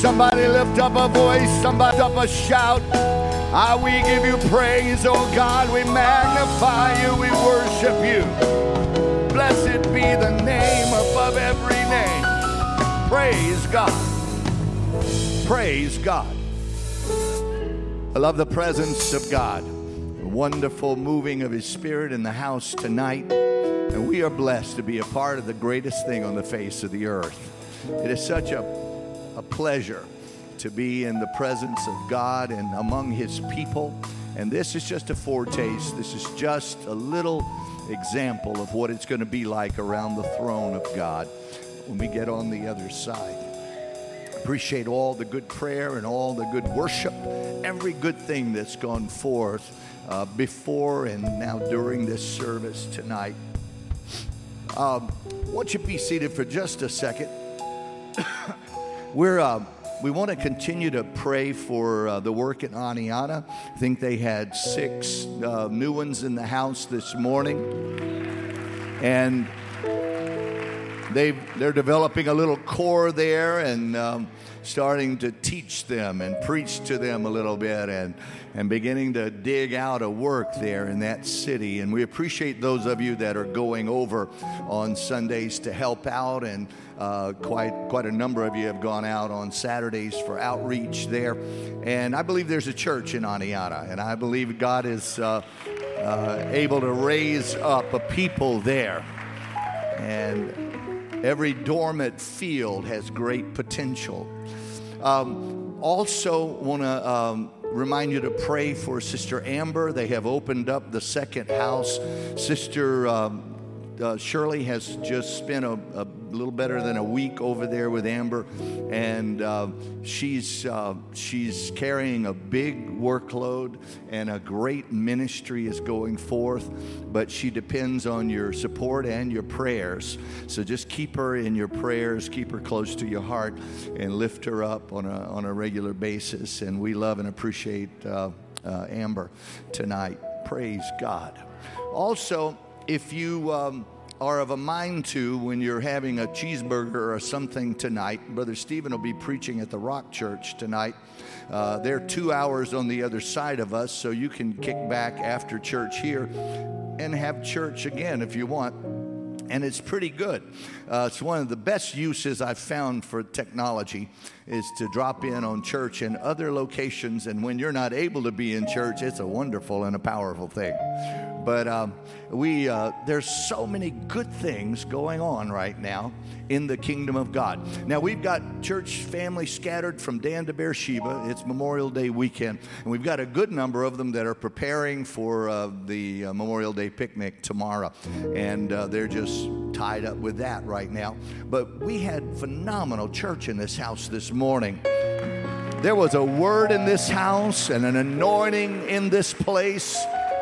Somebody lift up a voice, somebody lift up a shout. We give you praise, oh God. We magnify you, we worship you. Blessed be the name above every name. Praise God. Praise God. I love the presence of God. A wonderful moving of His Spirit in the house tonight. And we are blessed to be a part of the greatest thing on the face of the earth. It is such a pleasure to be in the presence of God and among His people. And this is just a foretaste. This is just a little example of what it's going to be like around the throne of God when we get on the other side. Appreciate all the good prayer and all the good worship, every good thing that's gone forth before and now during this service tonight. Won't you be seated for just a second? We want to continue to pray for the work at Aniana. I think they had 6 new ones in the house this morning. And they're developing a little core there and starting to teach them and preach to them a little bit and beginning to dig out a work there in that city. And we appreciate those of you that are going over on Sundays to help out, and quite a number of you have gone out on Saturdays for outreach there. And I believe there's a church in Aniana, and I believe God is able to raise up a people there. And every dormant field has great potential. Also want to remind you to pray for Sister Amber. They have opened up the second house. Sister Shirley has just spent a little better than a week over there with Amber, and she's carrying a big workload, and a great ministry is going forth, but she depends on your support and your prayers. So just keep her in your prayers, keep her close to your heart, and lift her up on a regular basis. And we love and appreciate Amber tonight. Praise God. Also, if you are of a mind to, when you're having a cheeseburger or something tonight, Brother Stephen will be preaching at the Rock Church tonight. They're 2 hours on the other side of us, so you can kick back after church here and have church again if you want. And it's pretty good. It's one of the best uses I've found for technology is to drop in on church in other locations. And when you're not able to be in church, it's a wonderful and a powerful thing. But there's so many good things going on right now in the kingdom of God. Now, we've got church family scattered from Dan to Beersheba. It's Memorial Day weekend. And we've got a good number of them that are preparing for the Memorial Day picnic tomorrow. And they're just tied up with that right now. But we had phenomenal church in this house this morning. There was a word in this house and an anointing in this place.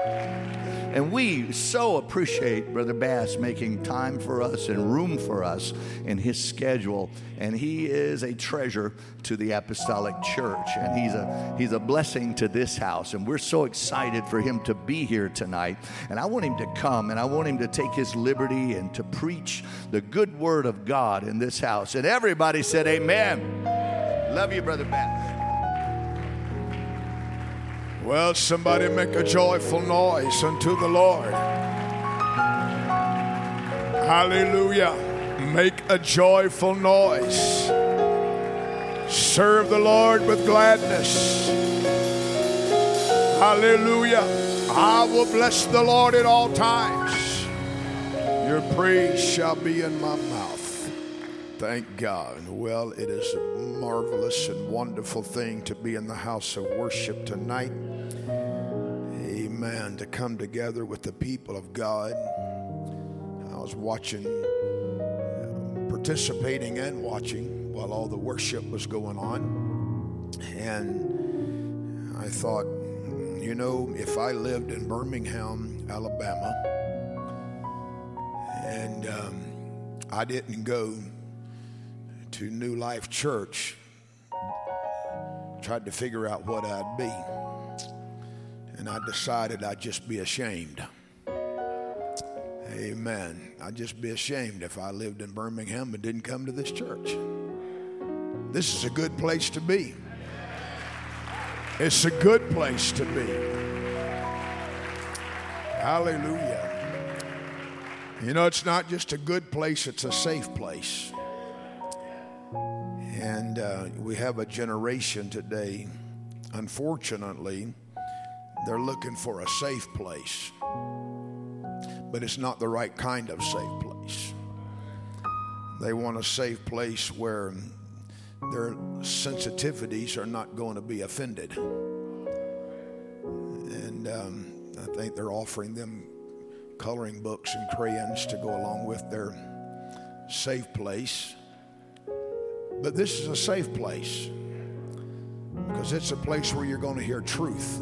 And we so appreciate Brother Bass making time for us and room for us in his schedule. And he is a treasure to the Apostolic Church. And he's a blessing to this house. And we're so excited for him to be here tonight. And I want him to come, and I want him to take his liberty and to preach the good word of God in this house. And everybody said amen. Love you, Brother Bass. Well, somebody make a joyful noise unto the Lord. Hallelujah. Make a joyful noise. Serve the Lord with gladness. Hallelujah. I will bless the Lord at all times. Your praise shall be in my mouth. Thank God. Well, it is a marvelous and wonderful thing to be in the house of worship tonight. Amen. To come together with the people of God. I was watching, participating and watching while all the worship was going on. And I thought, you know, if I lived in Birmingham, Alabama, and I didn't go to New Life Church, tried to figure out what I'd be. And I decided I'd just be ashamed. Amen. I'd just be ashamed if I lived in Birmingham and didn't come to this church. This is a good place to be. It's a good place to be. Hallelujah. You know, it's not just a good place, it's a safe place. And we have a generation today, unfortunately, they're looking for a safe place. But it's not the right kind of safe place. They want a safe place where their sensitivities are not going to be offended. And I think they're offering them coloring books and crayons to go along with their safe place. But this is a safe place because it's a place where you're going to hear truth.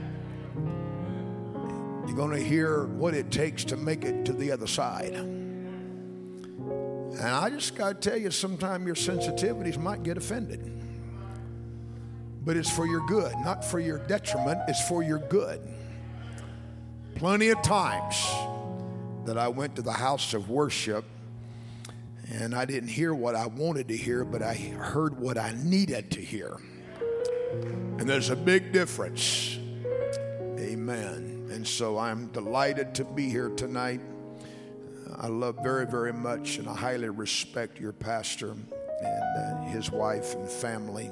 You're going to hear what it takes to make it to the other side. And I just got to tell you, sometimes your sensitivities might get offended. But it's for your good, not for your detriment. It's for your good. Plenty of times that I went to the house of worship and I didn't hear what I wanted to hear, but I heard what I needed to hear. And there's a big difference. Amen. And so I'm delighted to be here tonight. I love very, very much and I highly respect your pastor and his wife and family.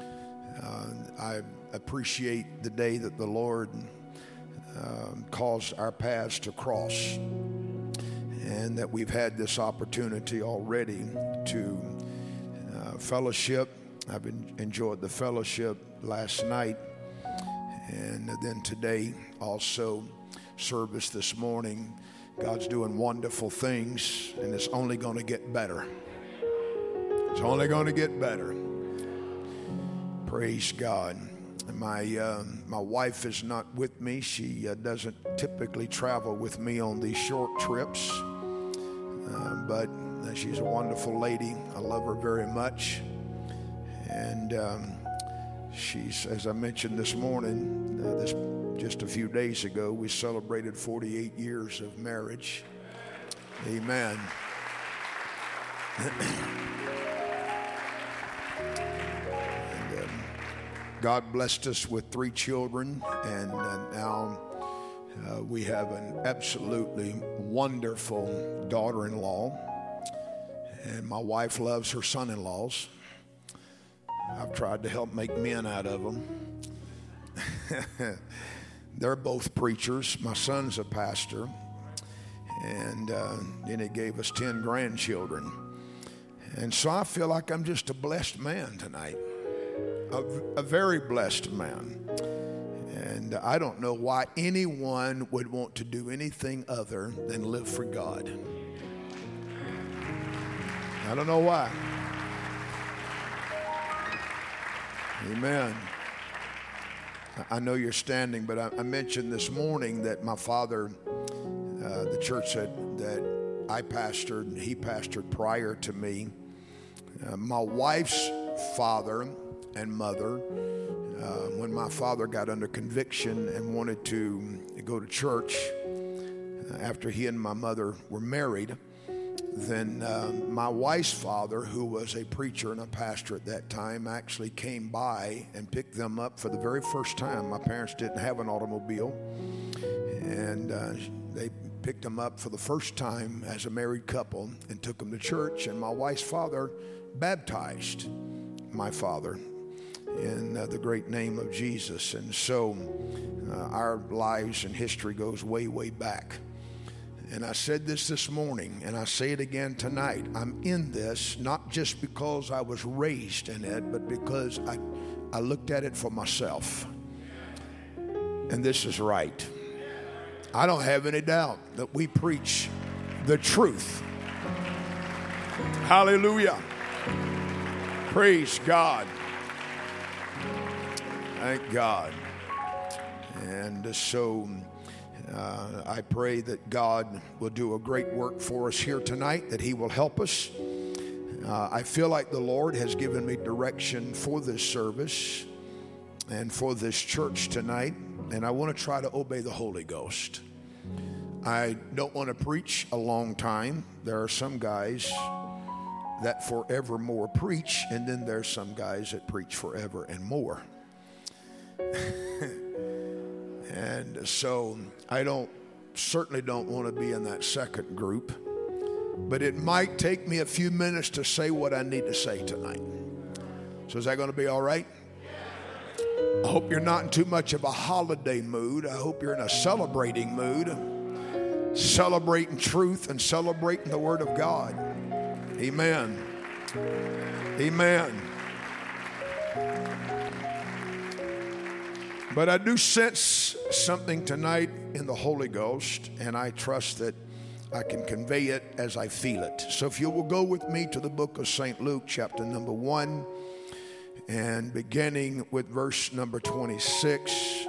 I appreciate the day that the Lord caused our paths to cross, and that we've had this opportunity already to fellowship. I've enjoyed the fellowship last night, and then today also service this morning. God's doing wonderful things, and it's only going to get better. It's only going to get better. Praise God. My wife is not with me. She doesn't typically travel with me on these short trips, but she's a wonderful lady. I love her very much. And she's, as I mentioned this morning, just a few days ago, we celebrated 48 years of marriage. Amen. And God blessed us with 3 children, and now we have an absolutely wonderful daughter-in-law, and my wife loves her son-in-laws. I've tried to help make men out of them. They're both preachers. My son's a pastor, and then he gave us 10 grandchildren. And so I feel like I'm just a blessed man tonight, a very blessed man. And I don't know why anyone would want to do anything other than live for God. I don't know why. Amen. I know you're standing, but I mentioned this morning that my father, the church that I pastored, and he pastored prior to me, my wife's father and mother, when my father got under conviction and wanted to go to church after he and my mother were married, then my wife's father, who was a preacher and a pastor at that time, actually came by and picked them up for the very first time. My parents didn't have an automobile, and they picked them up for the first time as a married couple and took them to church. And my wife's father baptized my father in the great name of Jesus. And so our lives and history goes way, way back. And I said this morning, and I say it again tonight. I'm in this not just because I was raised in it, but because I looked at it for myself. And this is right. I don't have any doubt that we preach the truth. Hallelujah. Praise God. Thank God. And so I pray that God will do a great work for us here tonight, that He will help us. I feel like the Lord has given me direction for this service and for this church tonight, and I want to try to obey the Holy Ghost. I don't want to preach a long time. There are some guys that forevermore preach, and then there's some guys that preach forever and more. And so I certainly don't want to be in that second group, but it might take me a few minutes to say what I need to say tonight. So is that going to be all right? I hope you're not in too much of a holiday mood. I hope you're in a celebrating mood, celebrating truth and celebrating the Word of God. Amen. Amen. But I do sense something tonight in the Holy Ghost, and I trust that I can convey it as I feel it. So if you will go with me to the book of St. Luke, chapter number 1, and beginning with verse number 26.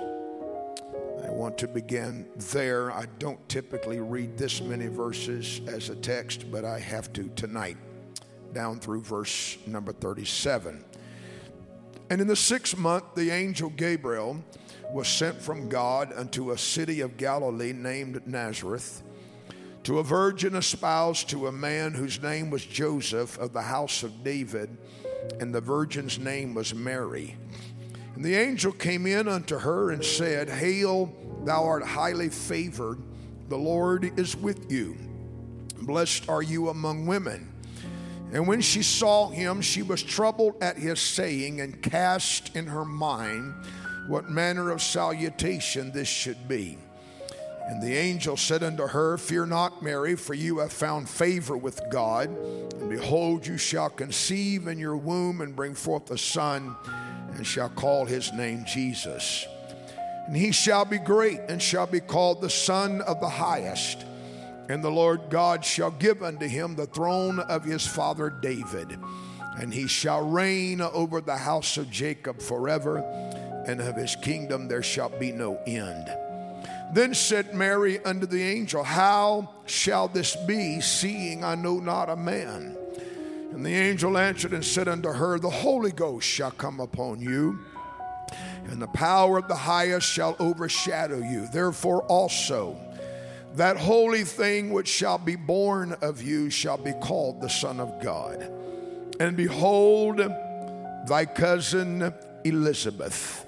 I want to begin there. I don't typically read this many verses as a text, but I have to tonight, down through verse number 37. And in the 6th month, the angel Gabriel was sent from God unto a city of Galilee named Nazareth, to a virgin espoused to a man whose name was Joseph of the house of David, and the virgin's name was Mary. And the angel came in unto her and said, Hail, thou art highly favored, the Lord is with you. Blessed are you among women. And when she saw him, she was troubled at his saying, and cast in her mind what manner of salutation this should be. And the angel said unto her, Fear not, Mary, for you have found favor with God. And behold, you shall conceive in your womb and bring forth a son, and shall call his name Jesus. And he shall be great, and shall be called the Son of the Highest. And the Lord God shall give unto him the throne of his father David. And he shall reign over the house of Jacob forever, and of his kingdom there shall be no end. Then said Mary unto the angel, How shall this be, seeing I know not a man? And the angel answered and said unto her, The Holy Ghost shall come upon you, and the power of the highest shall overshadow you. Therefore also that holy thing which shall be born of you shall be called the Son of God. And behold, thy cousin Elizabeth,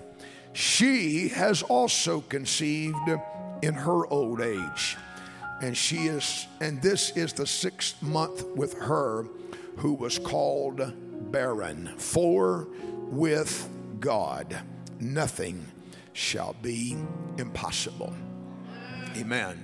she has also conceived in her old age. And this is the 6th month with her who was called barren. For with God nothing shall be impossible. Amen.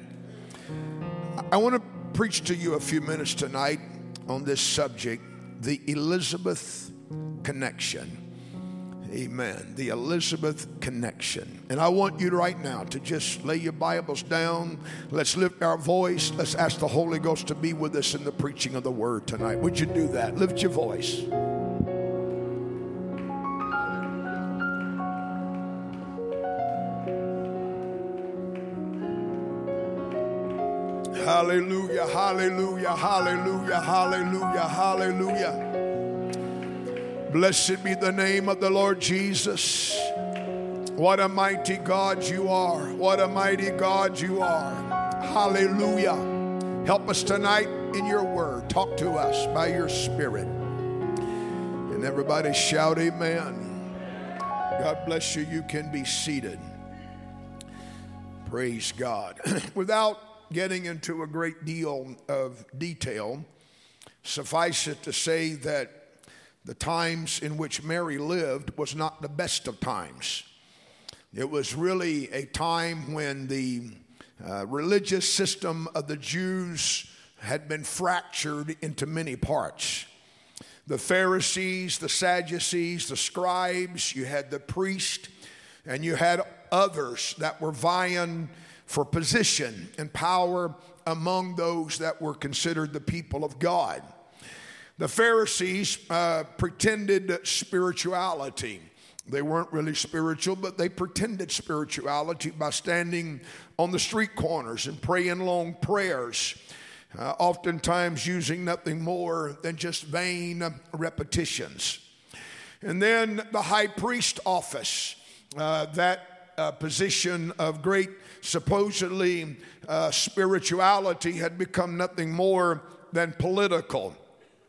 I want to preach to you a few minutes tonight on this subject, the Elizabeth connection. Amen. The Elizabeth connection. And I want you right now to just lay your Bibles down. Let's lift our voice. Let's ask the Holy Ghost to be with us in the preaching of the word tonight. Would you do that? Lift your voice. Hallelujah, hallelujah, hallelujah, hallelujah, hallelujah. Blessed be the name of the Lord Jesus. What a mighty God you are. What a mighty God you are. Hallelujah. Help us tonight in your word. Talk to us by your spirit. And everybody shout amen. God bless you. You can be seated. Praise God. Without getting into a great deal of detail, suffice it to say that the times in which Mary lived was not the best of times. It was really a time when the religious system of the Jews had been fractured into many parts. The Pharisees, the Sadducees, the scribes, you had the priest, and you had others that were vying for position and power among those that were considered the people of God. The Pharisees pretended spirituality. They weren't really spiritual, but they pretended spirituality by standing on the street corners and praying long prayers, oftentimes using nothing more than just vain repetitions. And then the high priest office, that position of great supposedly spirituality, had become nothing more than political.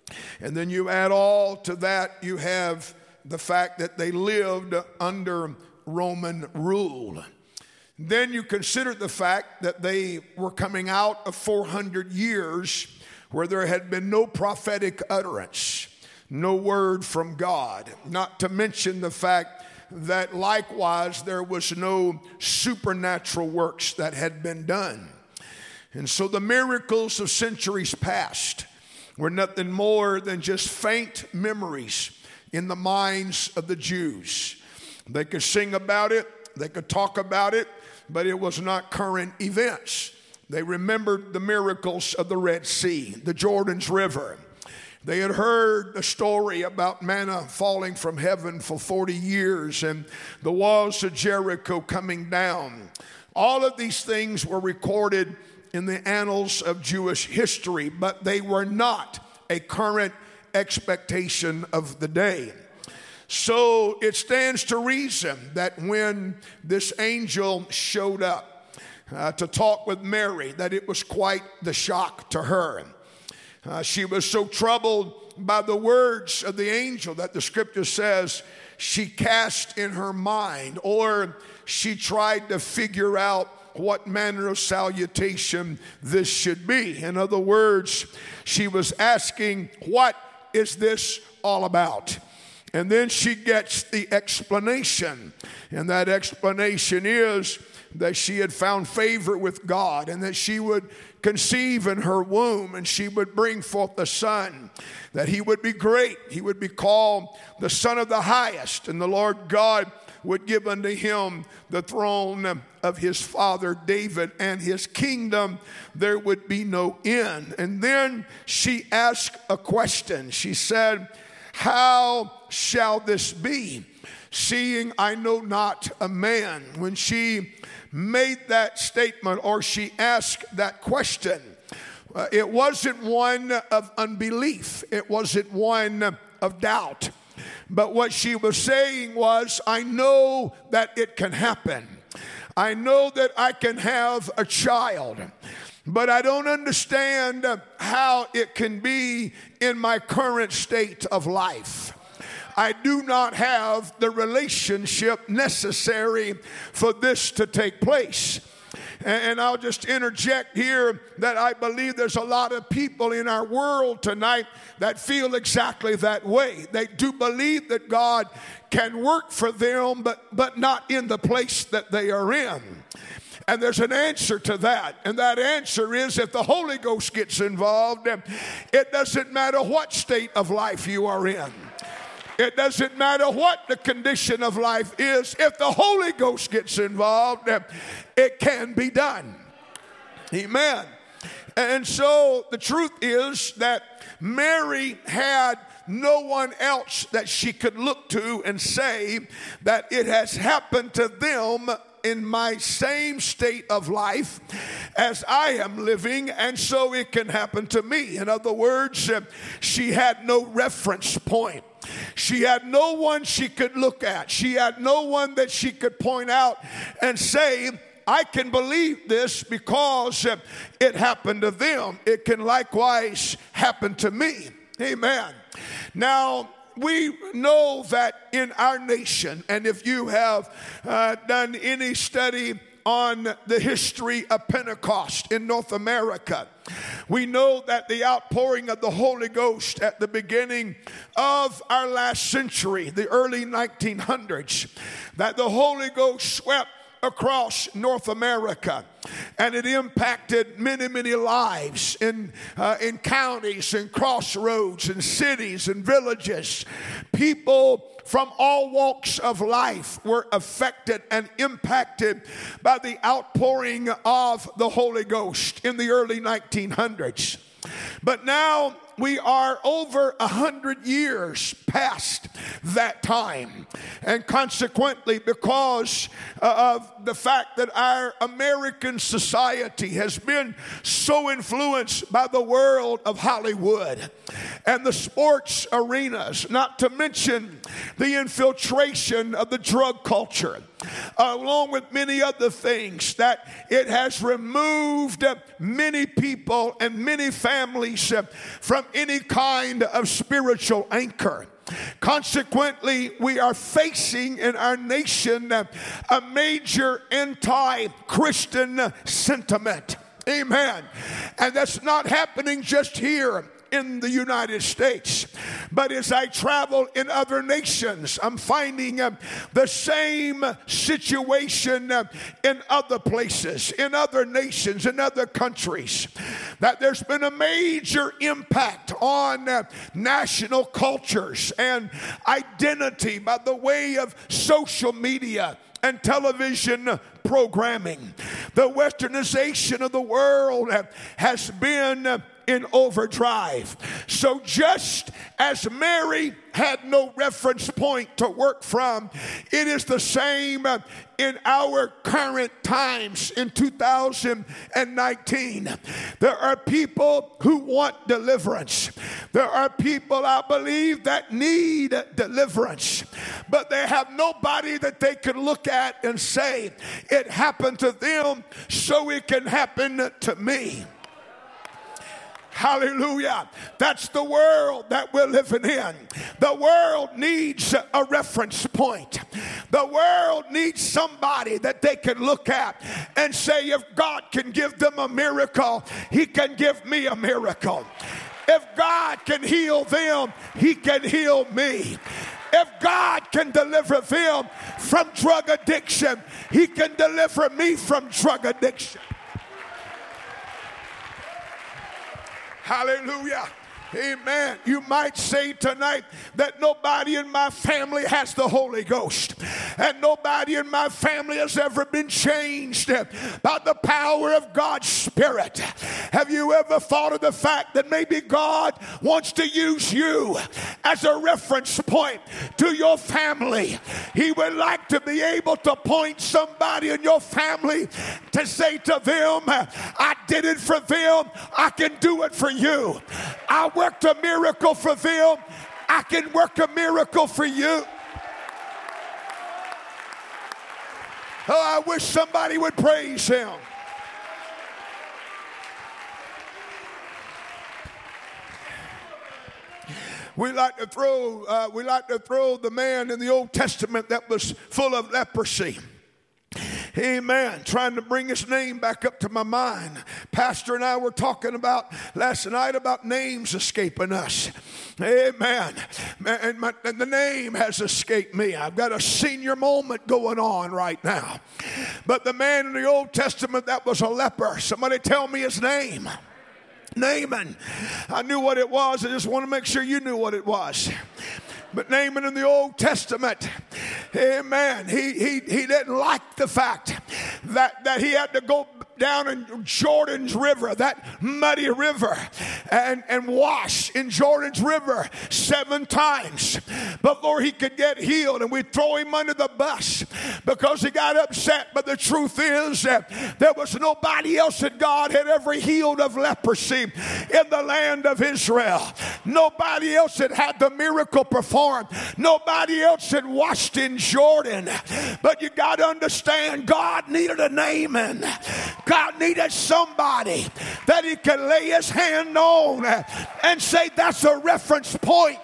And then you add all to that, you have the fact that they lived under Roman rule. Then you consider the fact that they were coming out of 400 years where there had been no prophetic utterance, no word from God, not to mention the fact that likewise there was no supernatural works that had been done. And so the miracles of centuries past were nothing more than just faint memories in the minds of the Jews. They could sing about it, they could talk about it, but it was not current events. They remembered the miracles of the Red Sea, the Jordan's River. They had heard the story about manna falling from heaven for 40 years and the walls of Jericho coming down. All of these things were recorded in the annals of Jewish history, but they were not a current expectation of the day. So it stands to reason that when this angel showed up to talk with Mary, that it was quite the shock to her. She was so troubled by the words of the angel that the scripture says she cast in her mind, or she tried to figure out what manner of salutation this should be. In other words, she was asking, what is this all about? And then she gets the explanation. And that explanation is that she had found favor with God and that she would conceive in her womb and she would bring forth a son, that he would be great. He would be called the Son of the Highest, and the Lord God would give unto him the throne of his father David, and his kingdom there would be no end. And then she asked a question. She said, how shall this be, seeing I know not a man? When she made that statement, or she asked that question, it wasn't one of unbelief. It wasn't one of doubt. But what she was saying was, I know that it can happen. I know that I can have a child, but I don't understand how it can be in my current state of life. I do not have the relationship necessary for this to take place. And I'll just interject here that I believe there's a lot of people in our world tonight that feel exactly that way. They do believe that God can work for them, but not in the place that they are in. And there's an answer to that. And that answer is, if the Holy Ghost gets involved, it doesn't matter what state of life you are in. It doesn't matter what the condition of life is. If the Holy Ghost gets involved, it can be done. Amen. And so the truth is that Mary had no one else that she could look to and say that it has happened to them in my same state of life as I am living, and so it can happen to me. In other words, she had no reference point. She had no one she could look at. She had no one that she could point out and say, I can believe this because it happened to them. It can likewise happen to me. Amen. Now, we know that in our nation, and if you have done any study on the history of Pentecost in North America, we know that the outpouring of the Holy Ghost at the beginning of our last century, the early 1900s, that the Holy Ghost swept across North America, and it impacted many, many lives in counties and crossroads and cities and villages. People from all walks of life were affected and impacted by the outpouring of the Holy Ghost in the early 1900s. But now we are over 100 years past that time. And consequently, because of the fact that our American society has been so influenced by the world of Hollywood and the sports arenas, not to mention the infiltration of the drug culture, along with many other things, that it has removed many people and many families from any kind of spiritual anchor. Consequently, we are facing in our nation a major anti-Christian sentiment. Amen. And that's not happening just here in the United States, but as I travel in other nations, I'm finding the same situation in other places, in other nations, in other countries, that there's been a major impact on national cultures and identity by the way of social media and television programming. The westernization of the world has been in overdrive. So just as Mary had no reference point to work from, it is the same in our current times in 2019. There are people who want deliverance. There are people, I believe, that need deliverance, but they have nobody that they can look at and say, it happened to them, so it can happen to me. Hallelujah. That's the world that we're living in. The world needs a reference point. The world needs somebody that they can look at and say, if God can give them a miracle, He can give me a miracle. If God can heal them, He can heal me. If God can deliver them from drug addiction, He can deliver me from drug addiction. Hallelujah. Amen. You might say tonight that nobody in my family has the Holy Ghost, and nobody in my family has ever been changed by the power of God's Spirit. Have you ever thought of the fact that maybe God wants to use you as a reference point to your family? He would like to be able to point somebody in your family to say to them, I did it for them, I can do it for you. I worked a miracle for them, I can work a miracle for you. Oh, I wish somebody would praise Him. We like to throw the man in the Old Testament that was full of leprosy. Amen. Trying to bring his name back up to my mind. Pastor and I were talking about last night about names escaping us. Amen. And the name has escaped me. I've got a senior moment going on right now. But the man in the Old Testament that was a leper, somebody tell me his name. Naaman. I knew what it was. I just want to make sure you knew what it was. But Naaman in the Old Testament, amen, he didn't like the fact that he had to go down in Jordan's river, that muddy river, and wash in Jordan's river 7 times before he could get healed. And we'd throw him under the bus because he got upset. But the truth is that there was nobody else that God had ever healed of leprosy in the land of Israel. Nobody else had had the miracle performed. Nobody else had washed in Jordan. But you got to understand, God needed a Naaman. God needed somebody that He could lay His hand on and say, that's a reference point.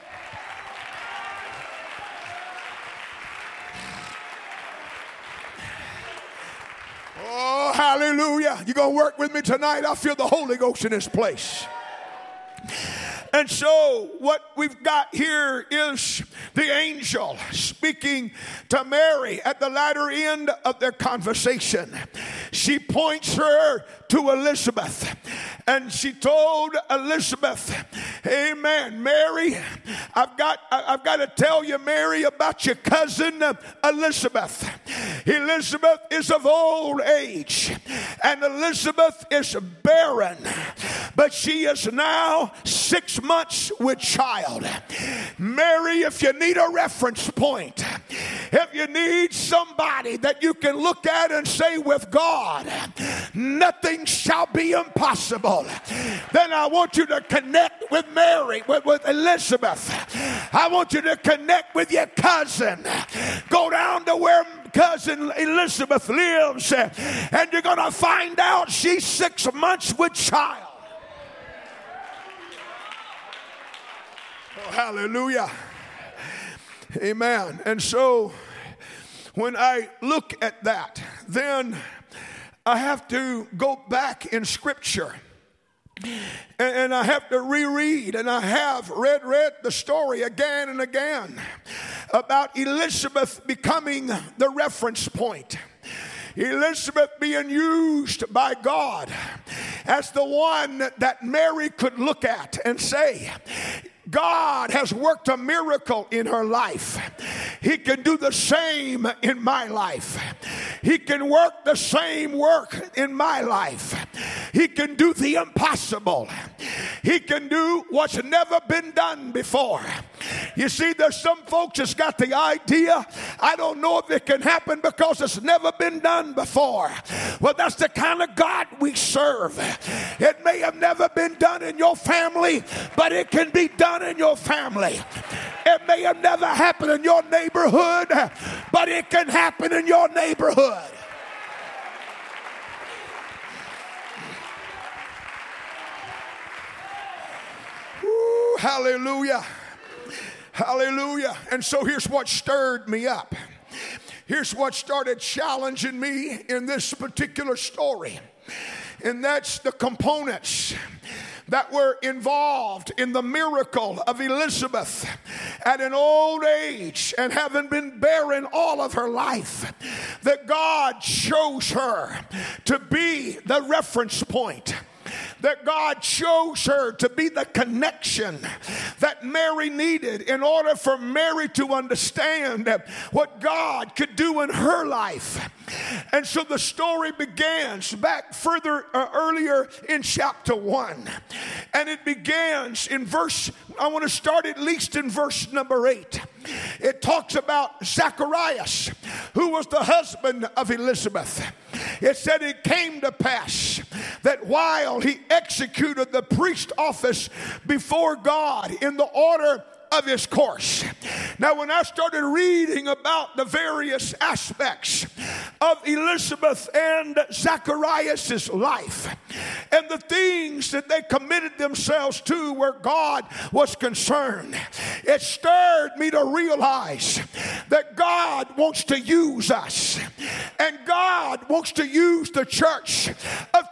Oh, hallelujah. You going to work with me tonight? I feel the Holy Ghost in this place. And so what we've got here is the angel speaking to Mary at the latter end of their conversation. She points her to Elizabeth, and she told Elizabeth, amen, Mary, I've got to tell you, Mary, about your cousin Elizabeth. Elizabeth is of old age, and Elizabeth is barren, but she is now 6 months with child. Mary, if you need a reference point, if you need somebody that you can look at and say, with God, nothing shall be impossible, then I want you to connect with Mary, with Elizabeth. I want you to connect with your cousin. Go down to where cousin Elizabeth lives, and you're going to find out she's 6 months with child. Oh, hallelujah. Amen. And so when I look at that, then I have to go back in Scripture. And I have to reread, and I have read the story again and again about Elizabeth becoming the reference point. Elizabeth being used by God as the one that Mary could look at and say, God has worked a miracle in her life. He can do the same in my life. He can work the same work in my life. He can do the impossible. He can do what's never been done before. You see, there's some folks that's got the idea, I don't know if it can happen because it's never been done before. Well, that's the kind of God we serve. It may have never been done in your family, but it can be done in your family. It may have never happened in your neighborhood, but it can happen in your neighborhood. Ooh, hallelujah. Hallelujah. And so here's what stirred me up. Here's what started challenging me in this particular story. And that's the components that were involved in the miracle of Elizabeth at an old age and having been barren all of her life, that God chose her to be the reference point. That God chose her to be the connection that Mary needed in order for Mary to understand what God could do in her life. And so the story begins back further earlier in chapter 1. And it begins in I want to start at least in verse number 8. It talks about Zacharias, who was the husband of Elizabeth. It said it came to pass that while he executed the priest office before God in the order of his course. Now, when I started reading about the various aspects of Elizabeth and Zacharias' life and the things that they committed themselves to where God was concerned, it stirred me to realize that God wants to use us, and God wants to use the church of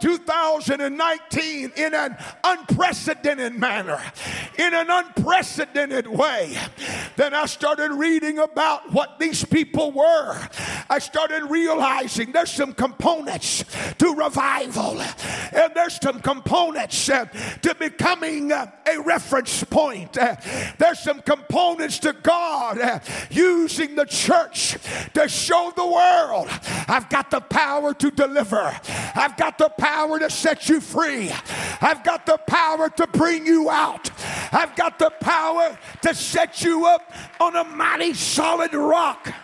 2019 in an unprecedented manner, in an unprecedented way. Then I started reading about what these people were. I started realizing there's some components to revival, and there's some components to becoming a reference point. There's some components to God using the church to show the world, I've got the power to deliver. I've got the power to set you free. I've got the power to bring you out. I've got the power to set you up on a mighty solid rock.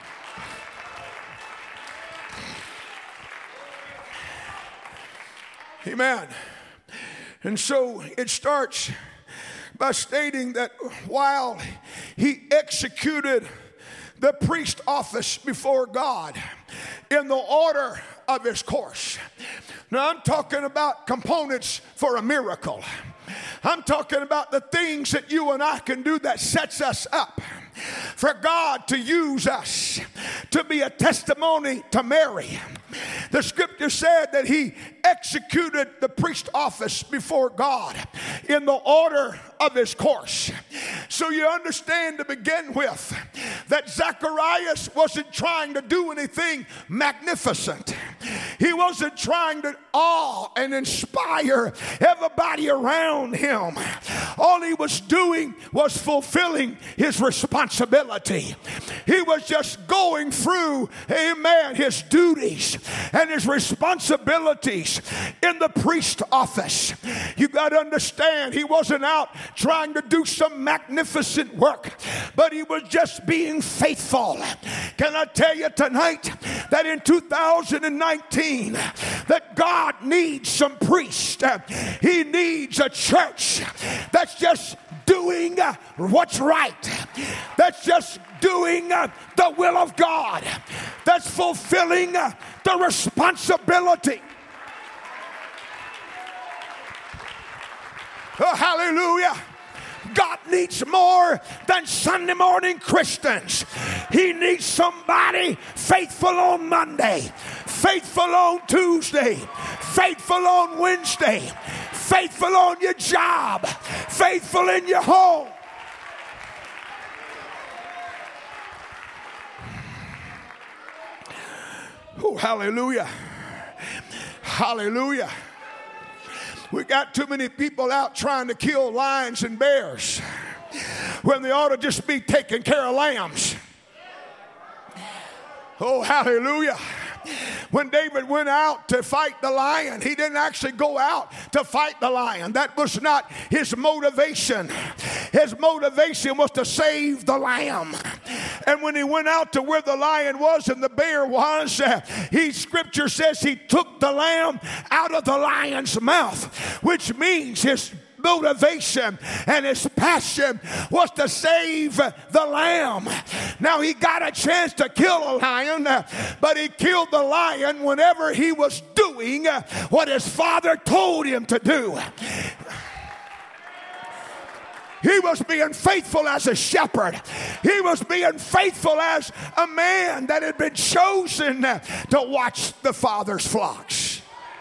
Amen. And so it starts by stating that while he executed the priest office before God in the order of his course. Now I'm talking about components for a miracle. I'm talking about the things that you and I can do that sets us up for God to use us to be a testimony to Mary. The scripture said that he executed the priest office before God in the order of his course. So you understand to begin with that Zacharias wasn't trying to do anything magnificent. He wasn't trying to awe and inspire everybody around him. All he was doing was fulfilling his responsibility. He was just going through, amen, his duties and his responsibilities in the priest office. You got to understand, he wasn't out trying to do some magnificent work, but he was just being faithful. Can I tell you tonight that in 2019 that God needs some priests. He needs a church that's just doing what's right. That's just doing the will of God. That's fulfilling the responsibility. Oh, hallelujah. God needs more than Sunday morning Christians. He needs somebody faithful on Monday, faithful on Tuesday, faithful on Wednesday, faithful on your job, faithful in your home. Oh, hallelujah. Hallelujah. We got too many people out trying to kill lions and bears when they ought to just be taking care of lambs. Oh, hallelujah. When David went out to fight the lion, he didn't actually go out to fight the lion. That was not his motivation. His motivation was to save the lamb. And when he went out to where the lion was and the bear was, Scripture says he took the lamb out of the lion's mouth, which means his motivation and his passion was to save the lamb. Now he got a chance to kill a lion, but he killed the lion whenever he was doing what his father told him to do. He was being faithful as a shepherd. He was being faithful as a man that had been chosen to watch the Father's flocks.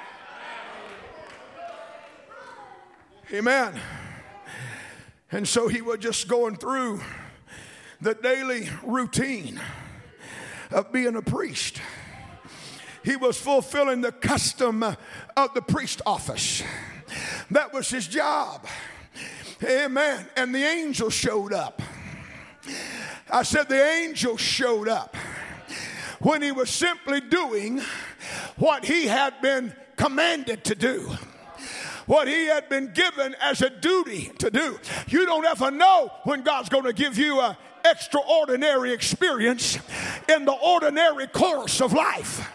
Amen. And so he was just going through the daily routine of being a priest. He was fulfilling the custom of the priest office. That was his job. Amen. And the angel showed up. I said the angel showed up when he was simply doing what he had been commanded to do, what he had been given as a duty to do. You don't ever know when God's going to give you an extraordinary experience in the ordinary course of life.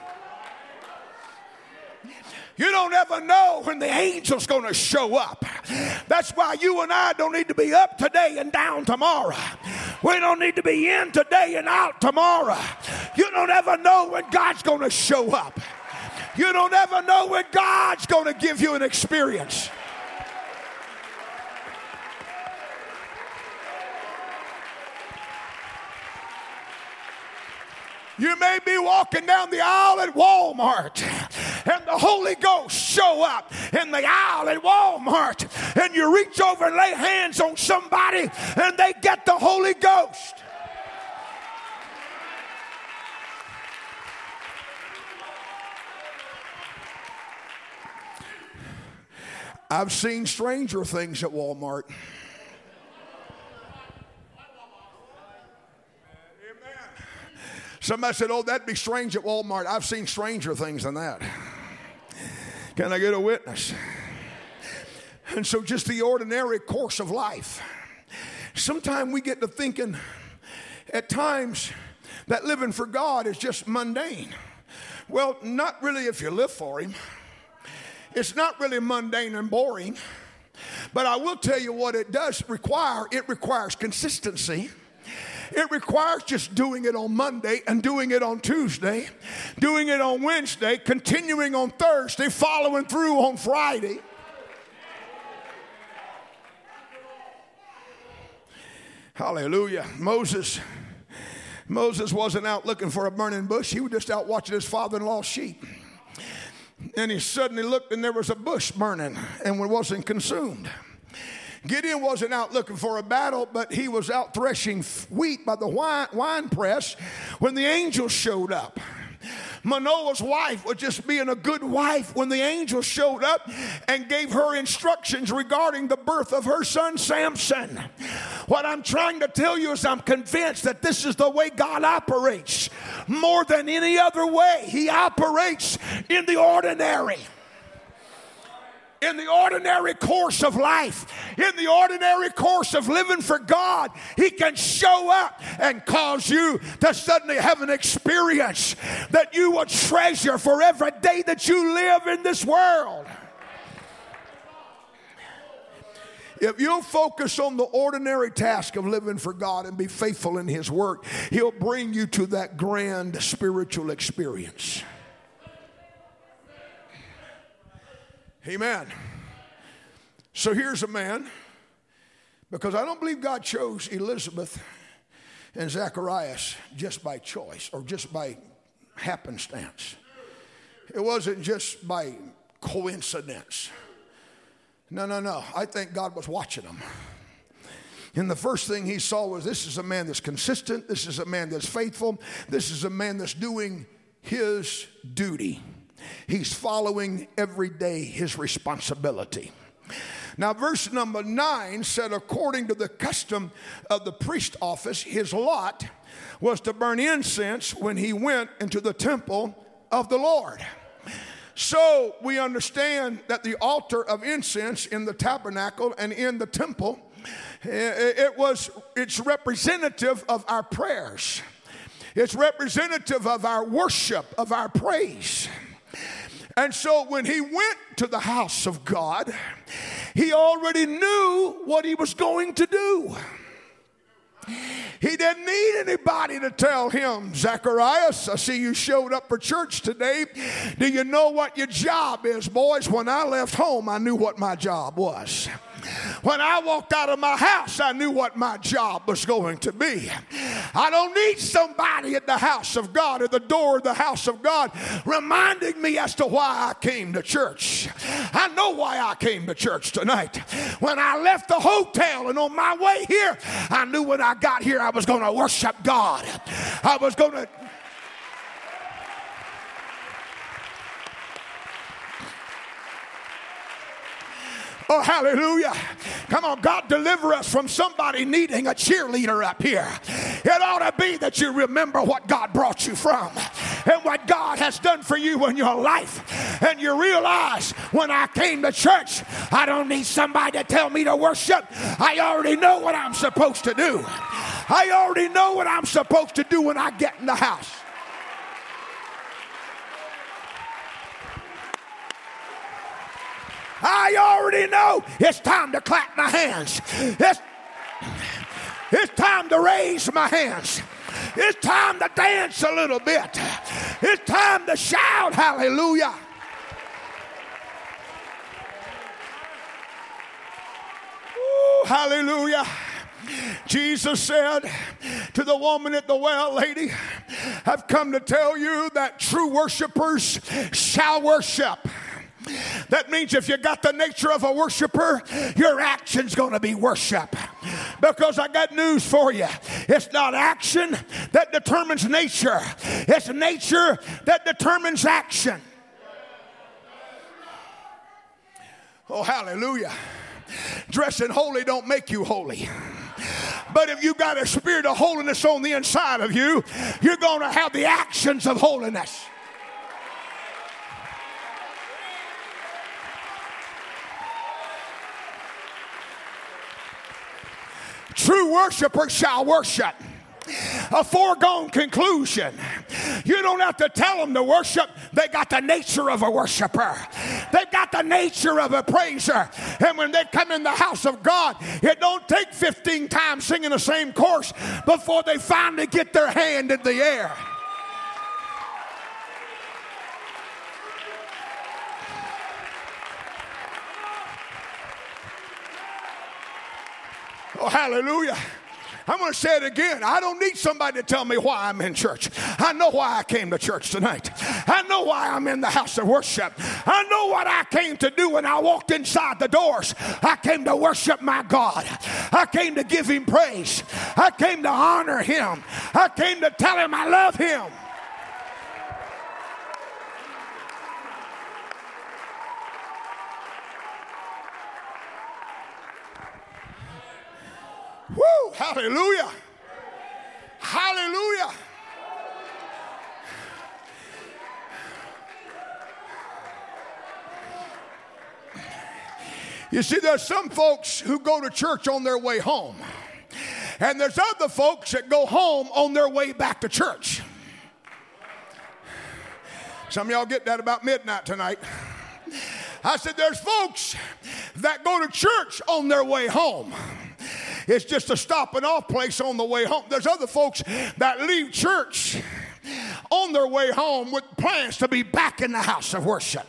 You don't ever know when the angel's going to show up. That's why you and I don't need to be up today and down tomorrow. We don't need to be in today and out tomorrow. You don't ever know when God's going to show up. You don't ever know when God's going to give you an experience. You may be walking down the aisle at Walmart and the Holy Ghost show up in the aisle at Walmart, and you reach over and lay hands on somebody and they get the Holy Ghost. I've seen stranger things at Walmart. Somebody said, oh, that'd be strange at Walmart. I've seen stranger things than that. Can I get a witness? And so just the ordinary course of life. Sometimes we get to thinking at times that living for God is just mundane. Well, not really if you live for Him. It's not really mundane and boring. But I will tell you what it does require. It requires consistency. It requires just doing it on Monday and doing it on Tuesday, doing it on Wednesday, continuing on Thursday, following through on Friday. Hallelujah. Moses wasn't out looking for a burning bush. He was just out watching his father-in-law's sheep. And he suddenly looked and there was a bush burning and it wasn't consumed. Gideon wasn't out looking for a battle, but he was out threshing wheat by the wine press when the angel showed up. Manoah's wife was just being a good wife when the angel showed up and gave her instructions regarding the birth of her son Samson. What I'm trying to tell you is I'm convinced that this is the way God operates more than any other way. He operates in the ordinary. In the ordinary course of life, in the ordinary course of living for God, He can show up and cause you to suddenly have an experience that you will treasure for every day that you live in this world. If you'll focus on the ordinary task of living for God and be faithful in His work, He'll bring you to that grand spiritual experience. Amen. So here's a man, because I don't believe God chose Elizabeth and Zacharias just by choice or just by happenstance. It wasn't just by coincidence. No. I think God was watching them. And the first thing He saw was, this is a man that's consistent. This is a man that's faithful. This is a man that's doing his duty. He's following every day his responsibility. Now, verse number 9 said, according to the custom of the priest office, his lot was to burn incense when he went into the temple of the Lord. So we understand that the altar of incense in the tabernacle and in the temple, it's representative of our prayers. It's representative of our worship, of our praise. And so when he went to the house of God, he already knew what he was going to do. He didn't need anybody to tell him, Zacharias, I see you showed up for church today. Do you know what your job is, boys? When I left home, I knew what my job was. When I walked out of my house, I knew what my job was going to be. I don't need somebody at the house of God, at the door of the house of God, reminding me as to why I came to church. I know why I came to church tonight. When I left the hotel and on my way here, I knew when I got here I was going to worship God. I was going to... Oh, hallelujah. Come on, God deliver us from somebody needing a cheerleader up here. It ought to be that you remember what God brought you from and what God has done for you in your life. And you realize, when I came to church, I don't need somebody to tell me to worship. I already know what I'm supposed to do. I already know what I'm supposed to do when I get in the house. I already know it's time to clap my hands. It's time to raise my hands. It's time to dance a little bit. It's time to shout hallelujah. Ooh, hallelujah. Jesus said to the woman at the well, lady, I've come to tell you that true worshipers shall worship. That means if you got the nature of a worshiper, your action's going to be worship. Because I got news for you. It's not action that determines nature. It's nature that determines action. Oh, hallelujah. Dressing holy don't make you holy. But if you got a spirit of holiness on the inside of you, you're going to have the actions of holiness. True worshipers shall worship. A foregone conclusion. You don't have to tell them to worship. They got the nature of a worshiper. They've got the nature of a praiser. And when they come in the house of God, it don't take 15 times singing the same chorus before they finally get their hand in the air. Oh, hallelujah. I'm going to say it again. I don't need somebody to tell me why I'm in church. I know why I came to church tonight. I know why I'm in the house of worship. I know what I came to do when I walked inside the doors. I came to worship my God. I came to give him praise. I came to honor him. I came to tell him I love him. Woo! Hallelujah! Hallelujah! You see, there's some folks who go to church on their way home, and there's other folks that go home on their way back to church. Some of y'all get that about midnight tonight. I said there's folks that go to church on their way home. It's just a stopping off place on the way home. There's other folks that leave church on their way home with plans to be back in the house of worship.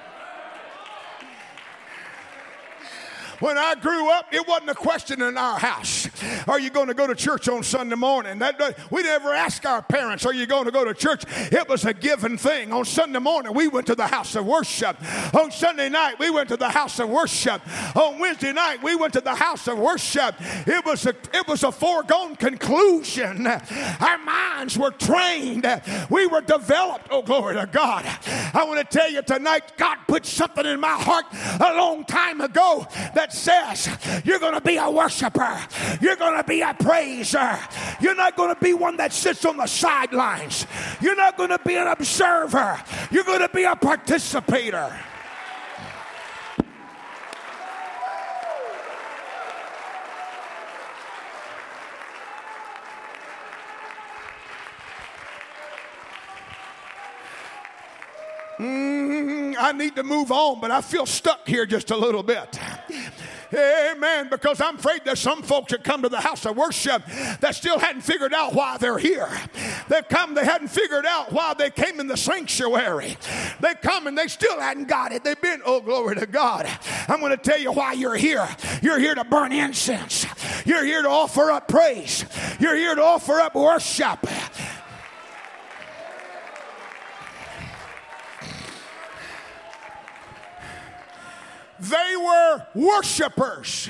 When I grew up, it wasn't a question in our house. Are you going to go to church on Sunday morning? We never asked our parents, are you going to go to church? It was a given thing. On Sunday morning, we went to the house of worship. On Sunday night, we went to the house of worship. On Wednesday night, we went to the house of worship. It was a foregone conclusion. Our minds were trained. We were developed. Oh, glory to God. I want to tell you tonight, God put something in my heart a long time ago that says you're going to be a worshiper. You're going to be a praiser. You're not going to be one that sits on the sidelines. You're not going to be an observer. You're going to be a participator. I need to move on, but I feel stuck here just a little bit. Amen. Because I'm afraid there's some folks that come to the house of worship that still hadn't figured out why they're here. They hadn't figured out why they came in the sanctuary. They come and they still hadn't got it. They've been, oh, glory to God. I'm going to tell you why you're here. You're here to burn incense. You're here to offer up praise. You're here to offer up worship. They were worshipers.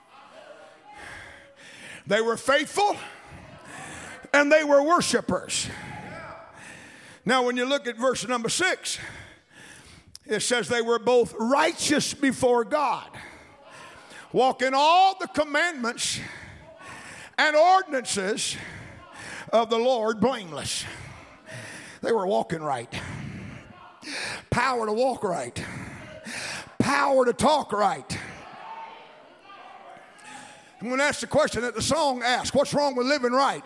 They were faithful and they were worshipers. Now, when you look at verse number 6, it says they were both righteous before God, walking all the commandments and ordinances of the Lord blameless. They were walking right. Power to walk right. Power to talk right. I'm going to ask the question that the song asks. What's wrong with living right?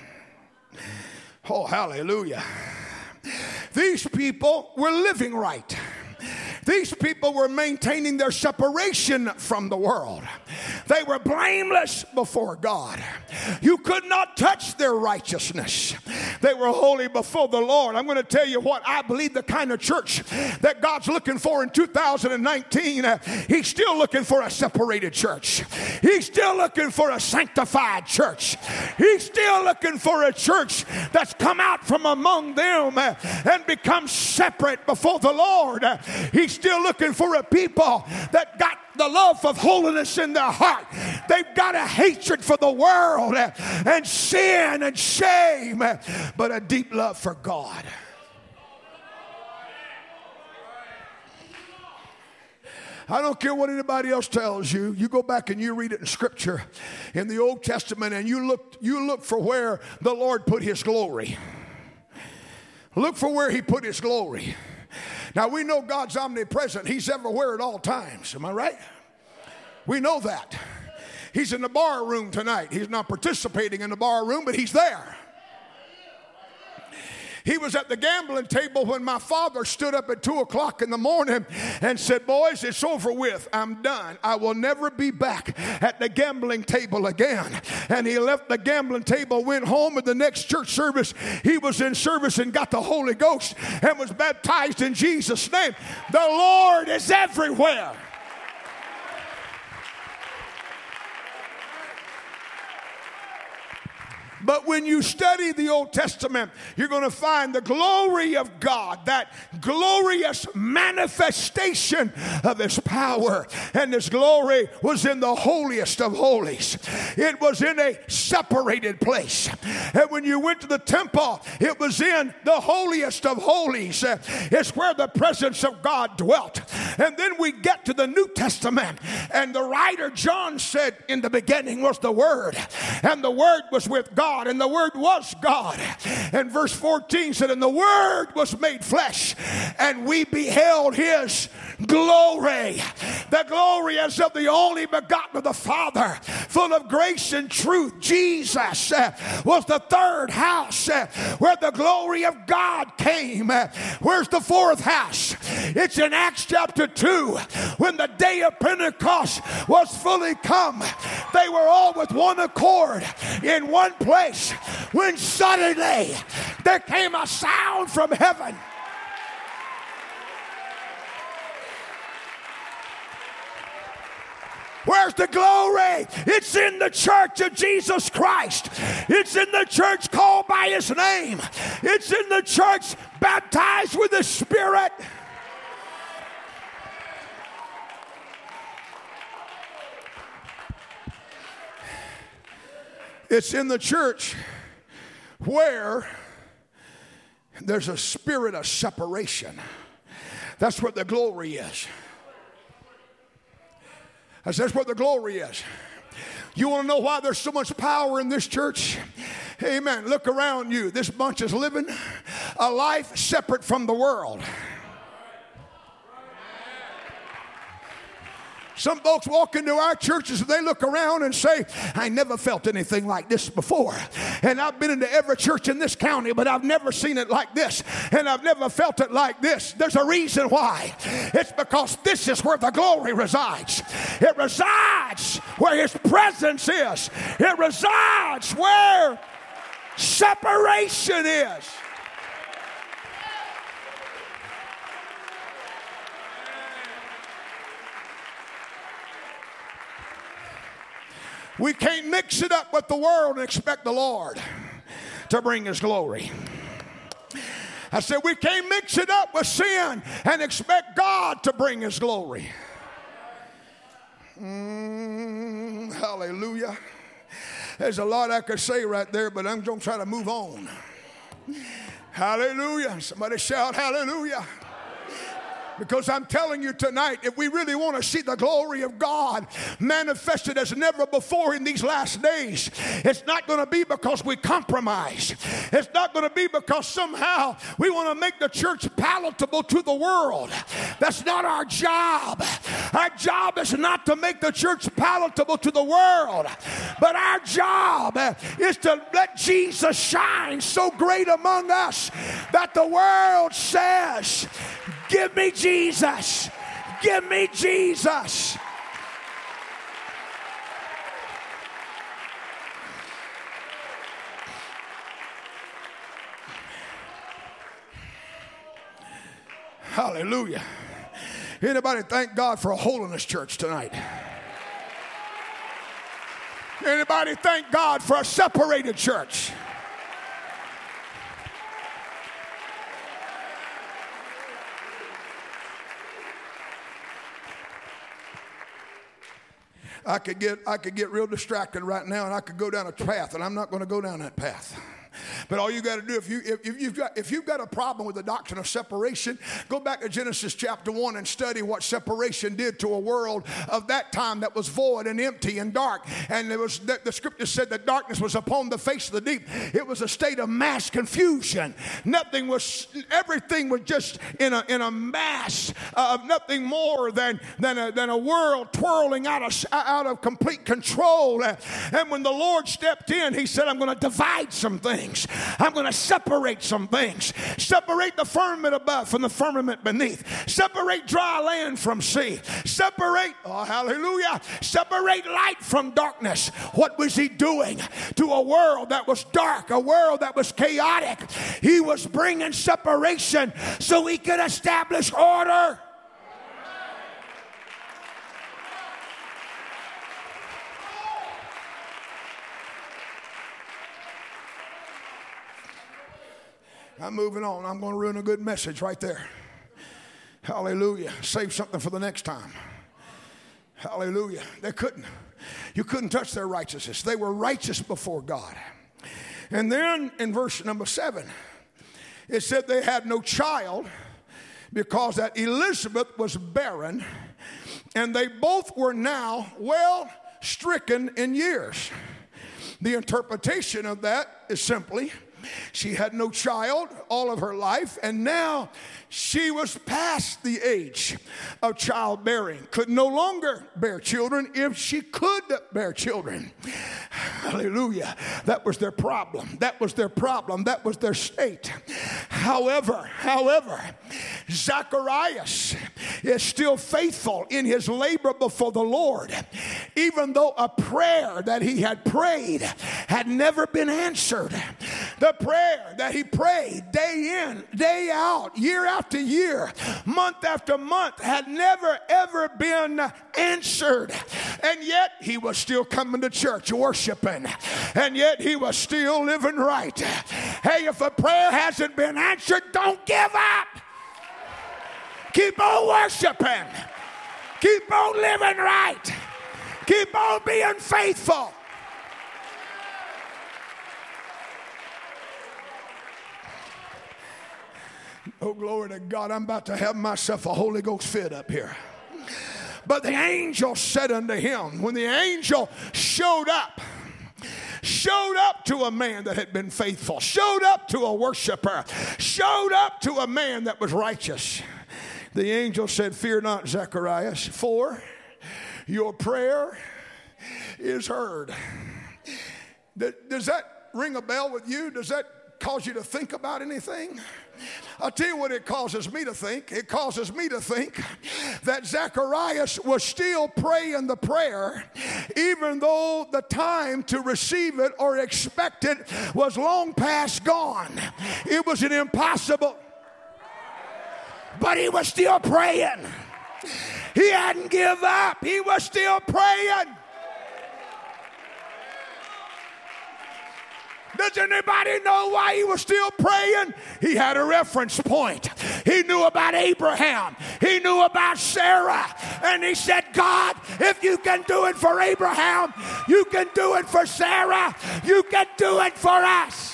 Oh, hallelujah. These people were living right. These people were maintaining their separation from the world. They were blameless before God. You could not touch their righteousness. They were holy before the Lord. I'm going to tell you what, I believe the kind of church that God's looking for in 2019, He's still looking for a separated church. He's still looking for a sanctified church. He's still looking for a church that's come out from among them and become separate before the Lord. He's still looking for a people that got the love of holiness in their heart. They've got a hatred for the world and sin and shame, but a deep love for God. I don't care what anybody else tells you. You go back and you read it in Scripture in the Old Testament and you look for where the Lord put His glory. Look for where He put His glory. Now, we know God's omnipresent. He's everywhere at all times. Am I right? We know that. He's in the bar room tonight. He's not participating in the bar room, but He's there. He was at the gambling table when my father stood up at 2 o'clock in the morning and said, boys, it's over with. I'm done. I will never be back at the gambling table again. And he left the gambling table, went home, and the next church service, he was in service and got the Holy Ghost and was baptized in Jesus' name. The Lord is everywhere. But when you study the Old Testament, you're going to find the glory of God, that glorious manifestation of His power. And His glory was in the holiest of holies. It was in a separated place. And when you went to the temple, it was in the holiest of holies. It's where the presence of God dwelt. And then we get to the New Testament, and the writer John said, in the beginning was the Word, and the Word was with God, and the Word was God. And verse 14 said, and the Word was made flesh, and we beheld His glory. The glory as of the only begotten of the Father, full of grace and truth. Jesus was the third house where the glory of God came. Where's the fourth house? It's in Acts chapter 2. When the day of Pentecost was fully come, they were all with one accord in one place, when suddenly there came a sound from heaven. Where's the glory? It's in the church of Jesus Christ. It's in the church called by his name. It's in the church baptized with the Spirit. It's in the church where there's a spirit of separation. That's what the glory is. That's what the glory is. You want to know why there's so much power in this church? Amen. Look around you. This bunch is living a life separate from the world. Some folks walk into our churches and they look around and say, I never felt anything like this before. And I've been into every church in this county, but I've never seen it like this. And I've never felt it like this. There's a reason why. It's because this is where the glory resides. It resides where his presence is. It resides where separation is. We can't mix it up with the world and expect the Lord to bring his glory. I said we can't mix it up with sin and expect God to bring his glory. Hallelujah. There's a lot I could say right there, but I'm going to try to move on. Hallelujah. Somebody shout hallelujah. Because I'm telling you tonight, if we really want to see the glory of God manifested as never before in these last days, it's not going to be because we compromise. It's not going to be because somehow we want to make the church palatable to the world. That's not our job. Our job is not to make the church palatable to the world, but our job is to let Jesus shine so great among us that the world says, give me Jesus. Give me Jesus. Hallelujah. Anybody thank God for a holiness church tonight? Anybody thank God for a separated church? I could get real distracted right now, and I could go down a path, and I'm not going to go down that path. But all you got to do, if you've got a problem with the doctrine of separation, go back to Genesis chapter 1 and study what separation did to a world of that time that was void and empty and dark. And the scripture said that darkness was upon the face of the deep. It was a state of mass confusion. Everything was just in a mass of nothing more than a world twirling out of complete control. And when the Lord stepped in, he said, I'm going to divide some things. I'm going to separate some things. Separate the firmament above from the firmament beneath. Separate dry land from sea. Separate light from darkness. What was he doing to a world that was dark, a world that was chaotic? He was bringing separation so he could establish order. I'm moving on. I'm going to ruin a good message right there. Hallelujah. Save something for the next time. Hallelujah. You couldn't touch their righteousness. They were righteous before God. And then in verse number 7, it said they had no child because that Elizabeth was barren, and they both were now well stricken in years. The interpretation of that is simply She had no child all of her life, and now she was past the age of childbearing, could no longer bear children if she could bear children. Hallelujah. That was their problem. That was their problem. That was their state. However, Zacharias is still faithful in his labor before the Lord, even though a prayer that he had prayed had never been answered. The prayer that he prayed day in, day out, year after year, month after month had never ever been answered. And yet he was still coming to church worshiping. And yet he was still living right. Hey, if a prayer hasn't been answered, don't give up. Keep on worshiping. Keep on living right. Keep on being faithful. Oh, glory to God. I'm about to have myself a Holy Ghost fit up here. But the angel said unto him, when the angel showed up to a man that had been faithful, showed up to a worshiper, showed up to a man that was righteous, the angel said, fear not, Zacharias, for your prayer is heard. Does that ring a bell with you? Does that cause you to think about anything? I'll tell you what it causes me to think. It causes me to think that Zacharias was still praying the prayer, even though the time to receive it or expect it was long past gone. It was an impossible, but he was still praying. He hadn't given up. He was still praying. Does anybody know why he was still praying? He had a reference point. He knew about Abraham. He knew about Sarah. And he said, God, if you can do it for Abraham, you can do it for Sarah. You can do it for us.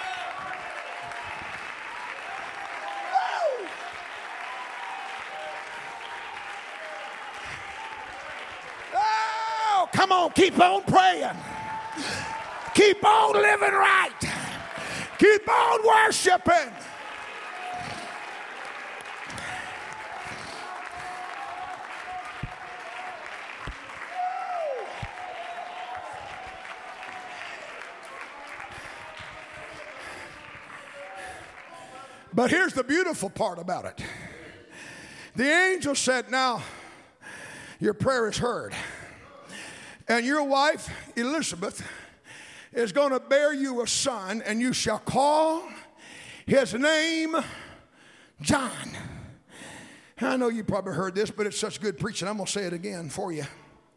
Oh, come on, keep on praying. Keep on living right. Keep on worshiping. But here's the beautiful part about it. The angel said, now, your prayer is heard. And your wife, Elizabeth, is going to bear you a son, and you shall call his name John. I know you probably heard this, but it's such good preaching. I'm going to say it again for you.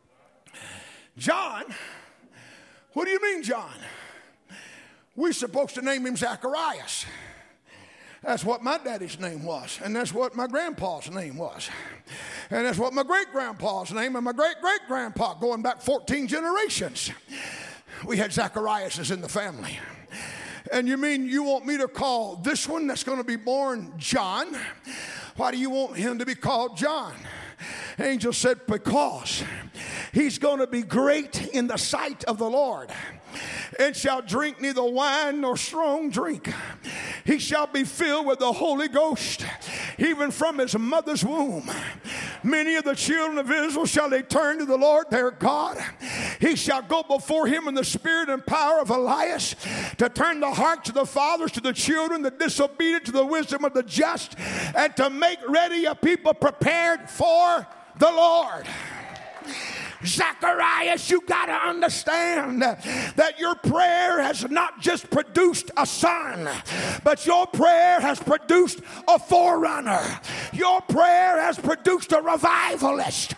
John? What do you mean, John? We're supposed to name him Zacharias. That's what my daddy's name was, and that's what my grandpa's name was. And that's what my great-grandpa's name and my great-great-grandpa, going back 14 generations. We had Zachariases in the family. And you mean you want me to call this one that's going to be born John? Why do you want him to be called John? Angel said, because he's going to be great in the sight of the Lord, and shall drink neither wine nor strong drink. He shall be filled with the Holy Ghost, even from his mother's womb. Many of the children of Israel shall they turn to the Lord their God. He shall go before him in the spirit and power of Elias, to turn the hearts of the fathers to the children, the disobedient to the wisdom of the just, and to make ready a people prepared for the Lord. Zacharias, you got to understand that your prayer has not just produced a son, but your prayer has produced a forerunner. Your prayer has produced a revivalist.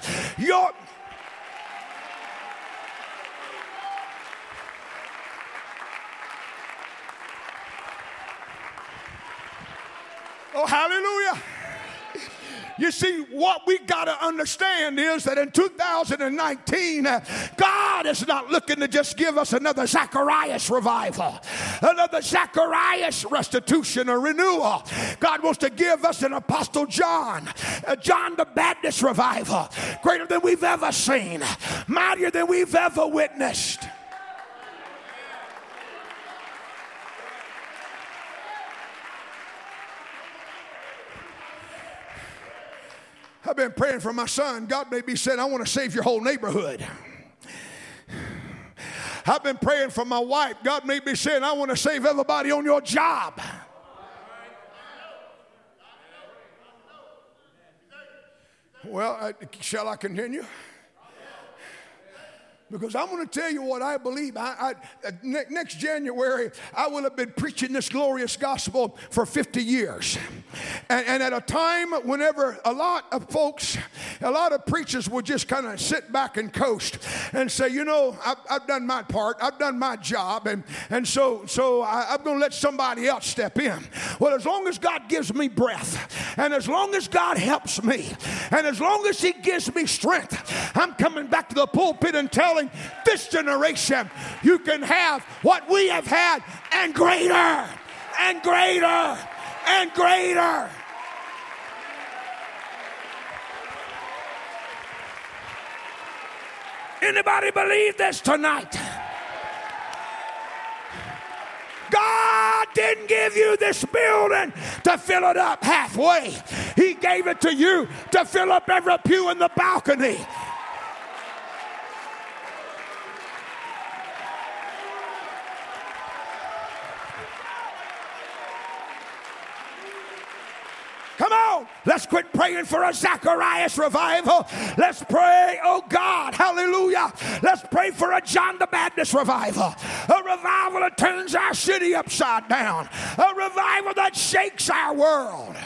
Oh, hallelujah. You see, what we got to understand is that in 2019, God is not looking to just give us another Zacharias revival, another Zacharias restitution or renewal. God wants to give us an Apostle John, John the Baptist revival, greater than we've ever seen, mightier than we've ever witnessed. I've been praying for my son. God may be saying, I want to save your whole neighborhood. I've been praying for my wife. God may be saying, I want to save everybody on your job. Well, shall I continue? Because I'm going to tell you what I believe. Next January, I will have been preaching this glorious gospel for 50 years. And at a time whenever a lot of folks, a lot of preachers would just kind of sit back and coast and say, you know, I've done my part. I've done my job. And so I'm going to let somebody else step in. Well, as long as God gives me breath, and as long as God helps me, and as long as He gives me strength, I'm coming back to the pulpit and telling this generation, you can have what we have had and greater and greater and greater. Anybody believe this tonight? God didn't give you this building to fill it up halfway. He gave it to you to fill up every pew in the balcony. Come on, let's quit praying for a Zacharias revival. Let's pray, oh God, hallelujah. Let's pray for a John the Baptist revival. A revival that turns our city upside down. A revival that shakes our world.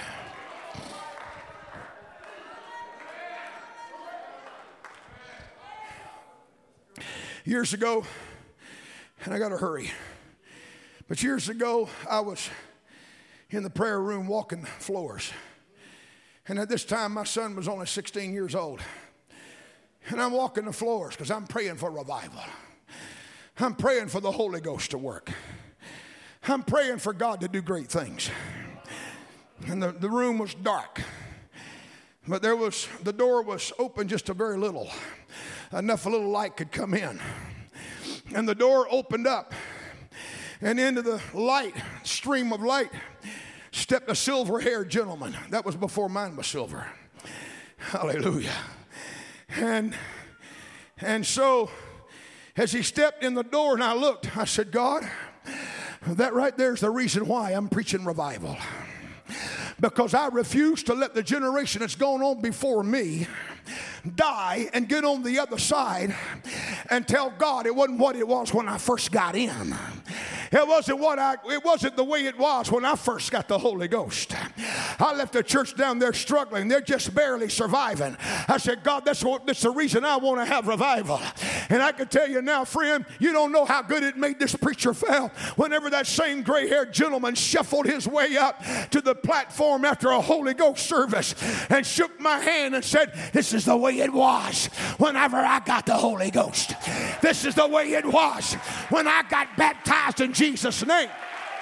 Years ago, and I got to hurry, but years ago, I was in the prayer room walking floors. And at this time, my son was only 16 years old. And I'm walking the floors because I'm praying for revival. I'm praying for the Holy Ghost to work. I'm praying for God to do great things. And the room was dark. But the door was open just a very little. Enough a little light could come in. And the door opened up. And into the light, stream of light, stepped a silver-haired gentleman. That was before mine was silver. Hallelujah. And so, as he stepped in the door and I looked, I said, God, that right there is the reason why I'm preaching revival. Because I refuse to let the generation that's gone on before me die and get on the other side and tell God it wasn't what it was when I first got in. It wasn't the way it was when I first got the Holy Ghost. I left the church down there struggling. They're just barely surviving. I said, God, that's the reason I want to have revival. And I can tell you now, friend, you don't know how good it made this preacher feel whenever that same gray-haired gentleman shuffled his way up to the platform after a Holy Ghost service and shook my hand and said, this is the way it was whenever I got the Holy Ghost. This is the way it was when I got baptized in Jesus' name.